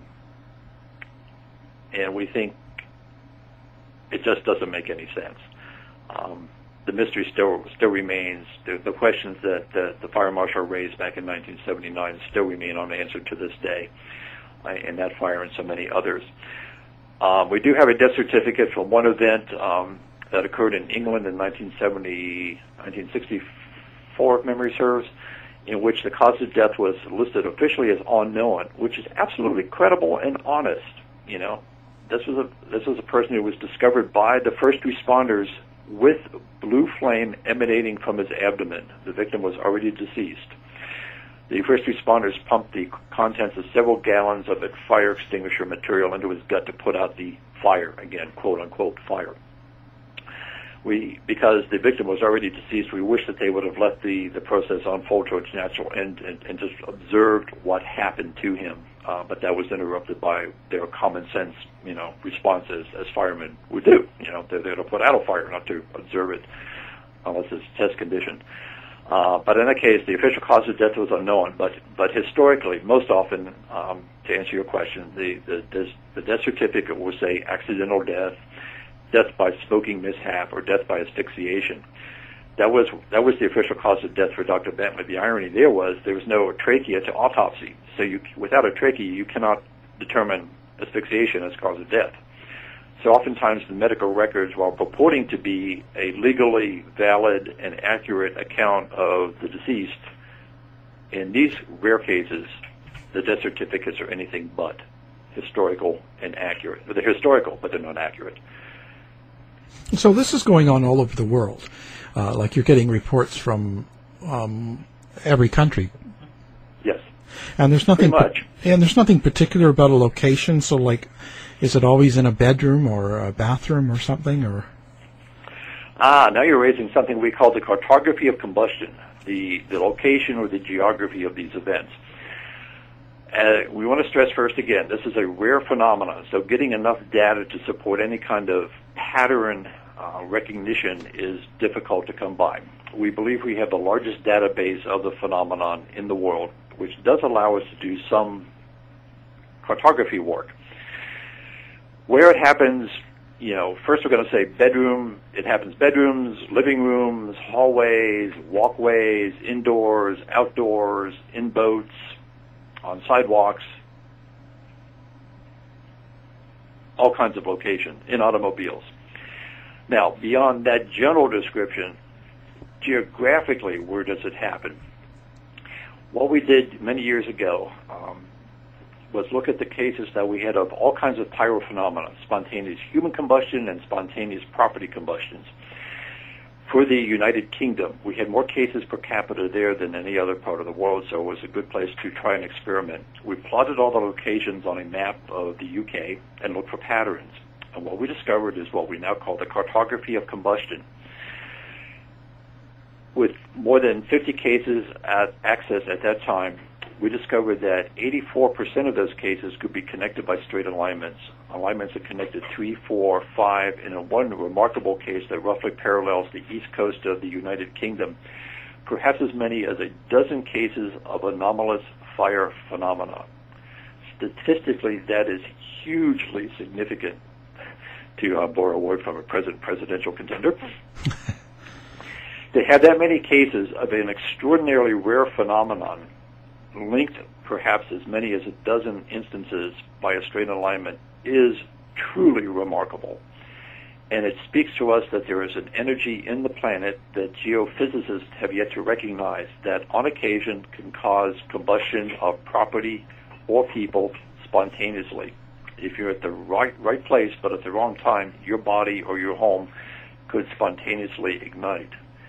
and we think it just doesn't make any sense. Um, the mystery still still remains. The, the questions that, that the fire marshal raised back in nineteen seventy-nine still remain unanswered to this day, uh, in that fire and so many others. Um, we do have a death certificate from one event um, that occurred in England in nineteen seventy, nineteen sixty-four, if memory serves, in which the cause of death was listed officially as unknown, which is absolutely credible and honest. You know, this was a this was a person who was discovered by the first responders with blue flame emanating from his abdomen. The victim was already deceased. The first responders pumped the contents of several gallons of a fire extinguisher material into his gut to put out the fire, again, quote unquote fire. We, because the victim was already deceased, we wish that they would have let the, the process unfold to its natural end and, and just observed what happened to him. Uh, but that was interrupted by their common sense, you know, responses as firemen would do. You know, they're there to put out a fire, not to observe it unless it's test conditioned. Uh, but in that case, the official cause of death was unknown. But but historically, most often, um, to answer your question, the the, the death certificate will say accidental death, death by smoking mishap, or death by asphyxiation. That was that was the official cause of death for Doctor Bentley. The irony there was there was no trachea to autopsy, so you, without a trachea, you cannot determine asphyxiation as cause of death. So oftentimes the medical records, while purporting to be a legally valid and accurate account of the deceased, in these rare cases, the death certificates are anything but historical and accurate. They're historical, but they're not accurate. So this is going on all over the world. Uh, like you're getting reports from um, every country. Yes. And there's nothing Pretty much. Pa- and there's nothing particular about a location. So, like, is it always in a bedroom or a bathroom or something? Or ah, now you're raising something we call the cartography of combustion, the the location or the geography of these events. Uh, we want to stress first again, this is a rare phenomenon. So, getting enough data to support any kind of pattern uh, recognition is difficult to come by. We believe we have the largest database of the phenomenon in the world, which does allow us to do some cartography work. Where it happens, you know, first we're going to say bedroom, it happens bedrooms, living rooms, hallways, walkways, indoors, outdoors, in boats, on sidewalks, all kinds of locations, in automobiles. Now, beyond that general description, geographically, where does it happen? What we did many years ago um, was look at the cases that we had of all kinds of pyrophenomena, spontaneous human combustion and spontaneous property combustions. For the United Kingdom, we had more cases per capita there than any other part of the world, so it was a good place to try and experiment. We plotted all the locations on a map of the U K and looked for patterns. And what we discovered is what we now call the cartography of combustion. With more than fifty cases at access at that time, we discovered that eighty-four percent of those cases could be connected by straight alignments. Alignments that connected three, four, five, and in one remarkable case that roughly parallels the east coast of the United Kingdom, perhaps as many as a dozen cases of anomalous fire phenomena. Statistically, that is hugely significant, to uh, borrow a word from a present presidential contender. To have that many cases of an extraordinarily rare phenomenon linked perhaps as many as a dozen instances by a straight alignment is truly remarkable. And it speaks to us that there is an energy in the planet that geophysicists have yet to recognize that on occasion can cause combustion of property or people spontaneously. If you're at the right right place but at the wrong time, your body or your home could spontaneously ignite.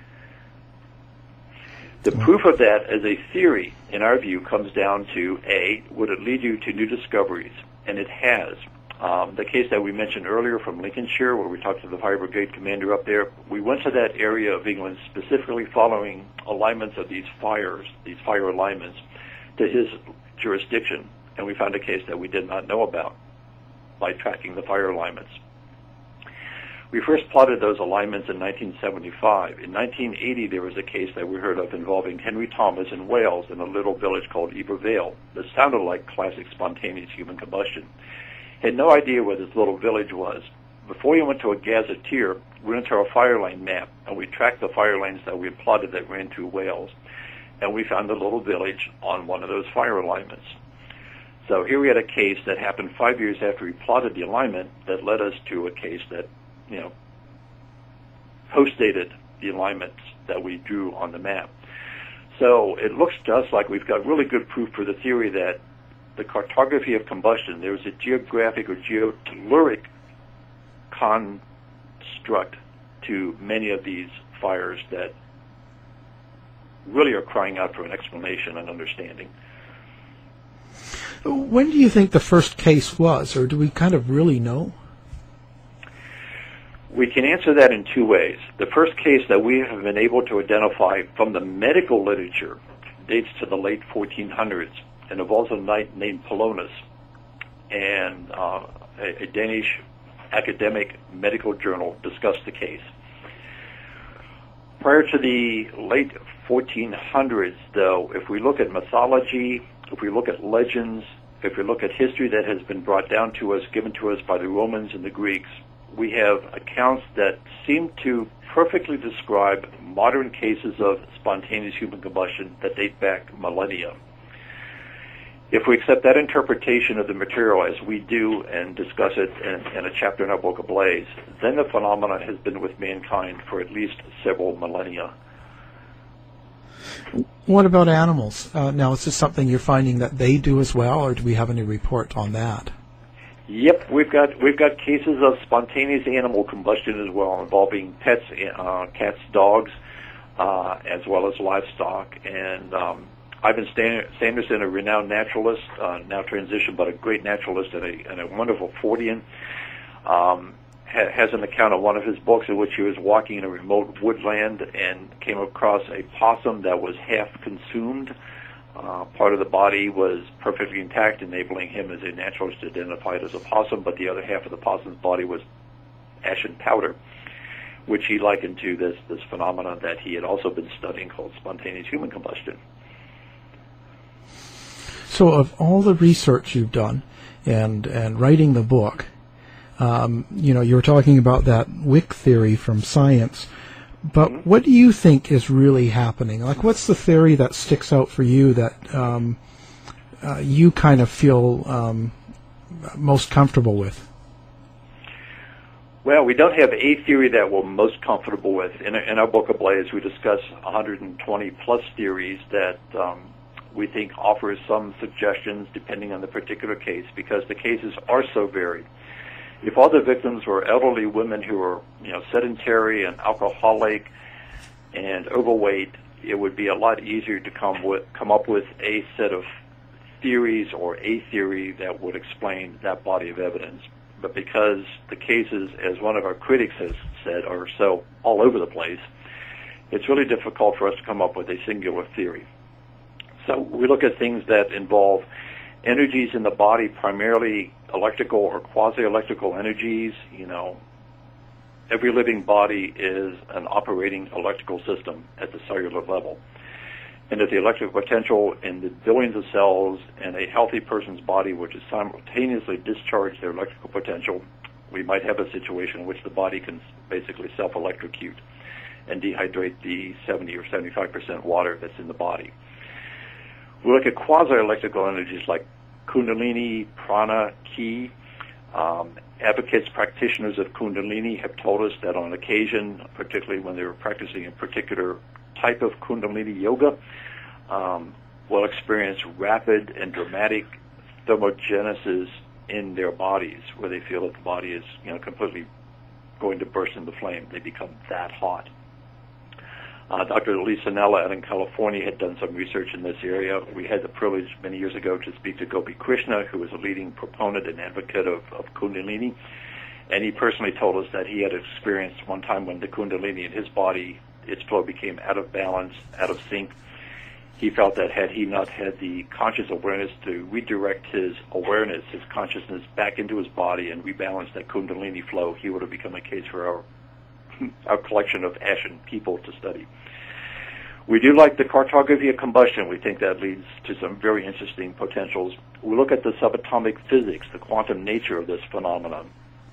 The proof of that as a theory, in our view, comes down to, A, would it lead you to new discoveries? And it has. Um, the case that we mentioned earlier from Lincolnshire, where we talked to the fire brigade commander up there, we went to that area of England specifically following alignments of these fires, these fire alignments, to his jurisdiction, and we found a case that we did not know about by tracking the fire alignments. We first plotted those alignments in nineteen seventy-five. In nineteen eighty, there was a case that we heard of involving Henry Thomas in Wales in a little village called Ibervale that sounded like classic spontaneous human combustion. Had no idea where this little village was. Before we went to a gazetteer, we went to our fire lane map, and we tracked the fire lanes that we had plotted that ran through Wales, and we found a little village on one of those fire alignments. So here we had a case that happened five years after we plotted the alignment that led us to a case that, you know, post-dated the alignments that we drew on the map. So it looks to us like we've got really good proof for the theory that the cartography of combustion, there's a geographic or geotelluric construct to many of these fires that really are crying out for an explanation and understanding. When do you think the first case was, or do we kind of really know? We can answer that in two ways. The first case that we have been able to identify from the medical literature dates to the late fourteen hundreds and involves a knight named Polonus, and uh, a, a Danish academic medical journal discussed the case. Prior to the late fourteen hundreds, though, if we look at mythology, if we look at legends, if we look at history that has been brought down to us, given to us by the Romans and the Greeks, we have accounts that seem to perfectly describe modern cases of spontaneous human combustion that date back millennia. If we accept that interpretation of the material as we do and discuss it in, in a chapter in our book Ablaze, then the phenomena has been with mankind for at least several millennia. What about animals? Uh, now, is this something you're finding that they do as well, or do we have any report on that? Yep, we've got we've got cases of spontaneous animal combustion as well, involving pets, uh, cats, dogs, uh, as well as livestock. And um, Ivan Sanderson, a renowned naturalist, uh, now transitioned, but a great naturalist and a, and a wonderful Fortean, um, ha- has an account of one of his books in which he was walking in a remote woodland and came across a possum that was half consumed. Uh, part of the body was perfectly intact, enabling him as a naturalist to identify it as a possum, but the other half of the possum's body was ashen powder, which he likened to this, this phenomenon that he had also been studying called spontaneous human combustion. So of all the research you've done and, and writing the book, um, you know, you were talking about that Wick theory from science. But mm-hmm. what do you think is really happening? Like, what's the theory that sticks out for you that um, uh, you kind of feel um, most comfortable with? Well, we don't have a theory that we're most comfortable with. In, in our book Ablaze, we discuss one hundred twenty plus theories that um, we think offers some suggestions depending on the particular case, because the cases are so varied. If all the victims were elderly women who were, you know, sedentary and alcoholic and overweight, it would be a lot easier to come with come up with a set of theories or a theory that would explain that body of evidence. But because the cases, as one of our critics has said, are so all over the place, it's really difficult for us to come up with a singular theory. So we look at things that involve energies in the body, primarily electrical or quasi-electrical energies. You know, every living body is an operating electrical system at the cellular level. And if the electrical potential in the billions of cells in a healthy person's body, which is simultaneously discharge their electrical potential, we might have a situation in which the body can basically self-electrocute and dehydrate the seventy or seventy-five percent water that's in the body. We look at quasi-electrical energies like Kundalini, Prana, Ki. Um, advocates, practitioners of Kundalini have told us that on occasion, particularly when they were practicing a particular type of Kundalini yoga, um, will experience rapid and dramatic thermogenesis in their bodies, where they feel that the body is, you know, completely going to burst into flame. They become that hot. Uh, Doctor Lisa Nella out in California had done some research in this area. We had the privilege many years ago to speak to Gopi Krishna, who was a leading proponent and advocate of, of Kundalini. And he personally told us that he had experienced one time when the Kundalini in his body, its flow became out of balance, out of sync. He felt that had he not had the conscious awareness to redirect his awareness, his consciousness back into his body and rebalance that Kundalini flow, he would have become a case for our our collection of ashen people to study. We do like the cartography of combustion. We think that leads to some very interesting potentials. We look at the subatomic physics, the quantum nature of this phenomenon,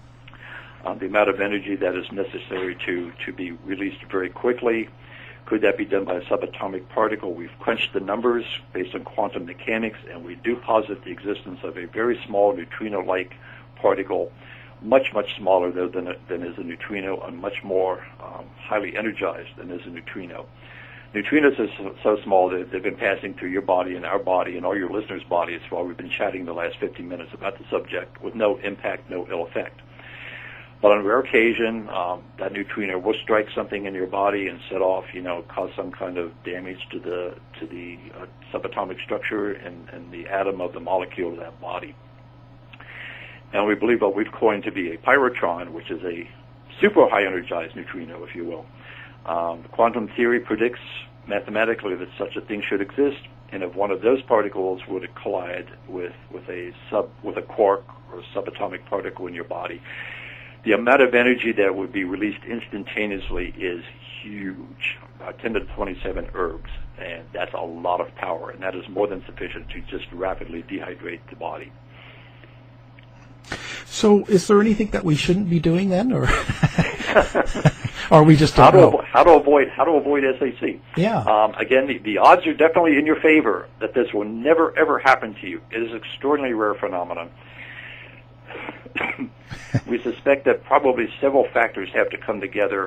um, the amount of energy that is necessary to, to be released very quickly. Could that be done by a subatomic particle? We've crunched the numbers based on quantum mechanics, and we do posit the existence of a very small neutrino-like particle, much, much smaller though than, a, than is a neutrino, and much more um, highly energized than is a neutrino. Neutrinos are so, so small that they've been passing through your body and our body and all your listeners' bodies while we've been chatting the last fifteen minutes about the subject with no impact, no ill effect. But on a rare occasion, um, that neutrino will strike something in your body and set off, you know, cause some kind of damage to the to the uh, subatomic structure and, and the atom of the molecule of that body. And we believe what we've coined to be a pyrotron, which is a super high energized neutrino, if you will. Um, quantum theory predicts mathematically that such a thing should exist, and if one of those particles were to collide with, with a sub with a quark or subatomic particle in your body, the amount of energy that would be released instantaneously is huge, about ten to the twenty-seven ergs, and that's a lot of power, and that is more than sufficient to just rapidly dehydrate the body. So is there anything that we shouldn't be doing then? Or Or we just how don't to know. avo- how to avoid how to avoid S H C. Yeah. Um, again, the, the odds are definitely in your favor that this will never ever happen to you. It is an extraordinarily rare phenomenon. We suspect that probably several factors have to come together,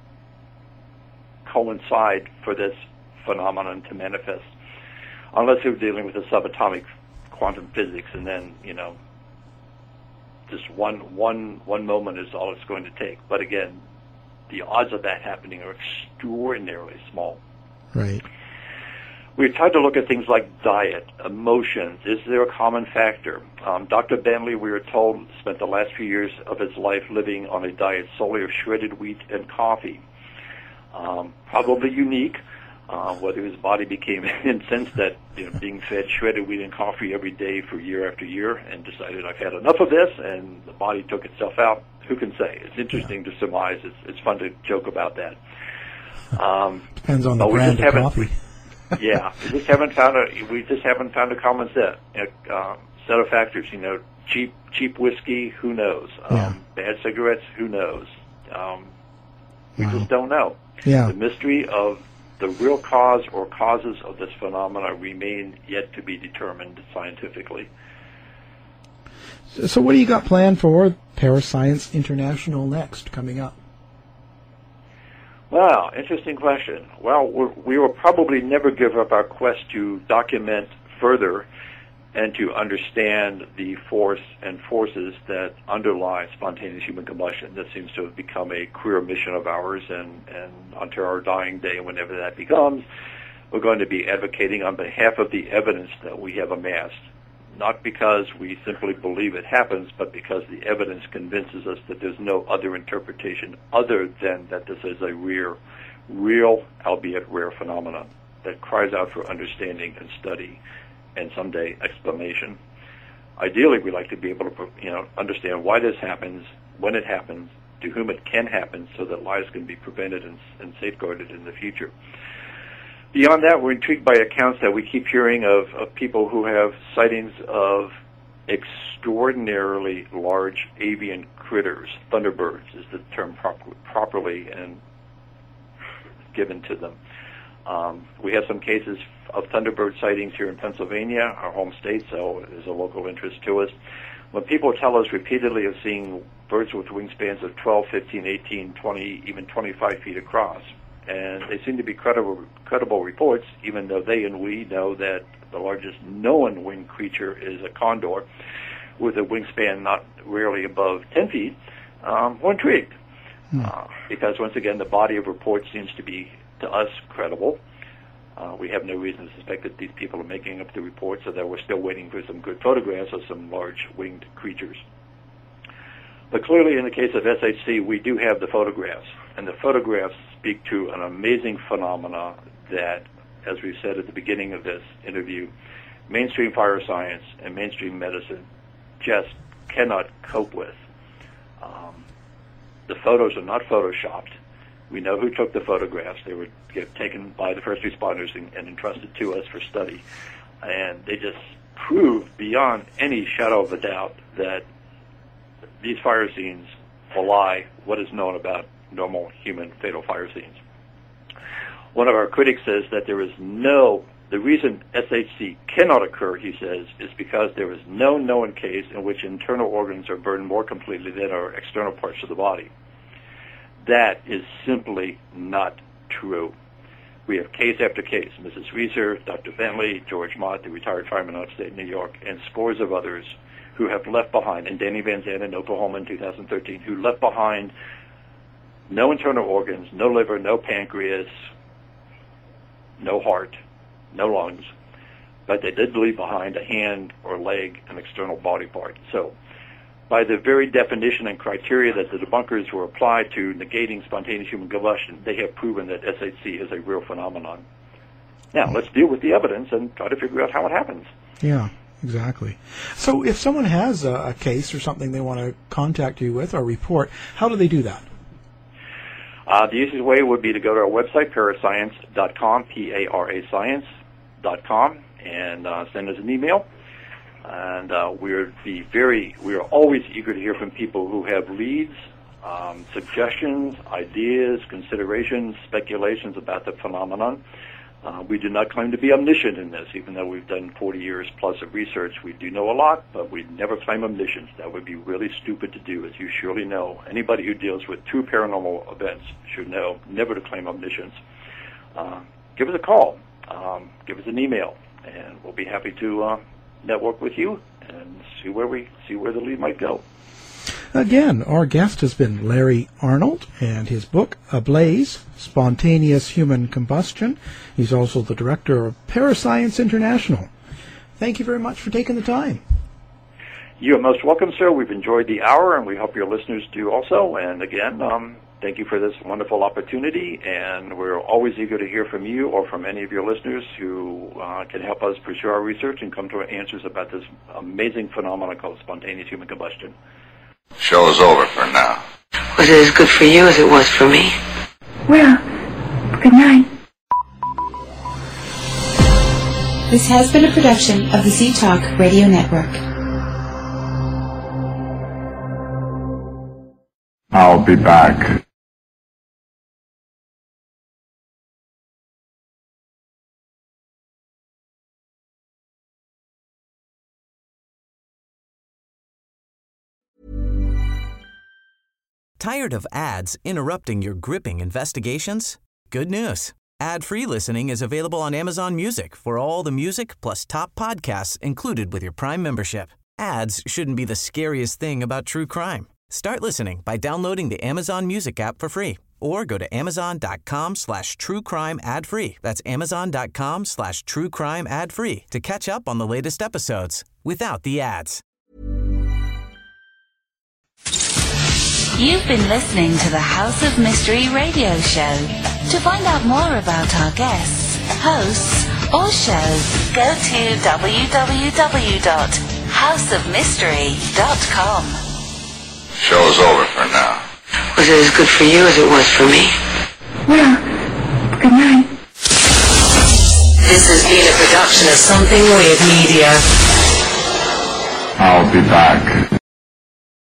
coincide for this phenomenon to manifest, unless you're dealing with the subatomic quantum physics, and then, you know, just one one one moment is all it's going to take. But again, the odds of that happening are extraordinarily small. Right. We've tried to look at things like diet, emotions. Is there a common factor? Um, Doctor Bentley, we were told, spent the last few years of his life living on a diet solely of shredded wheat and coffee. Um, probably unique, uh, whether his body became incensed at, you know, being fed shredded wheat and coffee every day for year after year and decided, I've had enough of this, and the body took itself out. Who can say? It's interesting yeah. to surmise. It's, it's fun to joke about that. Um, Depends on the brand of coffee. Yeah, we just haven't found a we just haven't found a common set you know, uh, set of factors. You know, cheap cheap whiskey, who knows? Um, yeah. Bad cigarettes, who knows? Um, we wow. just don't know. Yeah. The mystery of the real cause or causes of this phenomena remain yet to be determined scientifically. So, what do you got planned for Parascience International next coming up? Well, interesting question. Well, we're, we will probably never give up our quest to document further and to understand the force and forces that underlie spontaneous human combustion. That seems to have become a career mission of ours, and, and until our dying day, whenever that becomes, we're going to be advocating on behalf of the evidence that we have amassed. Not because we simply believe it happens, but because the evidence convinces us that there's no other interpretation other than that this is a real, real, albeit rare phenomenon that cries out for understanding and study and someday explanation. Ideally, we'd like to be able to, you know, understand why this happens, when it happens, to whom it can happen, so that lives can be prevented and, and safeguarded in the future. Beyond that, we're intrigued by accounts that we keep hearing of, of people who have sightings of extraordinarily large avian critters. Thunderbirds is the term prop- properly and given to them. Um, we have some cases of Thunderbird sightings here in Pennsylvania, our home state, so it is a local interest to us. When people tell us repeatedly of seeing birds with wingspans of twelve, fifteen, eighteen, twenty, even twenty-five feet across, and they seem to be credible credible reports, even though they and we know that the largest known winged creature is a condor with a wingspan not rarely above ten feet, um, we're intrigued. Hmm. Uh, because, once again, the body of reports seems to be, to us, credible. Uh, we have no reason to suspect that these people are making up the reports, so that we're still waiting for some good photographs of some large winged creatures. But clearly, in the case of S H C, we do have the photographs, and the photographs speak to an amazing phenomena that, as we said at the beginning of this interview, mainstream fire science and mainstream medicine just cannot cope with. Um, the photos are not photoshopped. We know who took the photographs. They were taken by the first responders and, and entrusted to us for study. And they just prove beyond any shadow of a doubt that these fire scenes belie what is known about normal human fatal fire scenes. One of our critics says that there is no, the reason S H C cannot occur, he says, is because there is no known case in which internal organs are burned more completely than our external parts of the body. That is simply not true. We have case after case, Missus Reeser, Doctor Bentley, George Mott, the retired fireman out of state New York, and scores of others who have left behind, and Danny Van Zandt in Oklahoma in two thousand thirteen, who left behind no internal organs, no liver, no pancreas, no heart, no lungs, but they did leave behind a hand or leg, an external body part. So, by the very definition and criteria that the debunkers were applied to negating spontaneous human combustion, they have proven that S H C is a real phenomenon. Now, let's deal with the evidence and try to figure out how it happens. Yeah, exactly. So if someone has a, a case or something they want to contact you with or report, how do they do that? Uh, the easiest way would be to go to our website, parascience dot com, P A R A science dot com, and uh, send us an email. And uh, we're be very, we are always eager to hear from people who have leads um, suggestions, ideas, considerations, speculations about the phenomenon. Uh, we do not claim to be omniscient in this, even though we've done forty years plus of research. We do know a lot, but we never claim omniscience. That would be really stupid to do, as you surely know. Anybody who deals with true paranormal events should know never to claim omniscience. Uh, give us a call. Um, give us an email, and we'll be happy to uh, network with you and see where we see where the lead might go. Again, our guest has been Larry Arnold, and his book, Ablaze, Spontaneous Human Combustion. He's also the director of Parascience International. Thank you very much for taking the time. You're most welcome, sir. We've enjoyed the hour, and we hope your listeners do also. And again, um, thank you for this wonderful opportunity, and we're always eager to hear from you or from any of your listeners who uh, can help us pursue our research and come to answers about this amazing phenomenon called spontaneous human combustion. Show's over for now. Was it as good for you as it was for me? Well, good night. This has been a production of the Z-Talk Radio Network. I'll be back. Tired of ads interrupting your gripping investigations? Good news. Ad-free listening is available on Amazon Music for all the music plus top podcasts included with your Prime membership. Ads shouldn't be the scariest thing about true crime. Start listening by downloading the Amazon Music app for free or go to amazon.com slash true crime ad free. That's amazon.com slash true crime ad free to catch up on the latest episodes without the ads. You've been listening to the House of Mystery radio show. To find out more about our guests, hosts, or shows, go to w w w dot house of mystery dot com. Show's over for now. Was it as good for you as it was for me? Well, good night. This has been a production of Something Weird Media. I'll be back.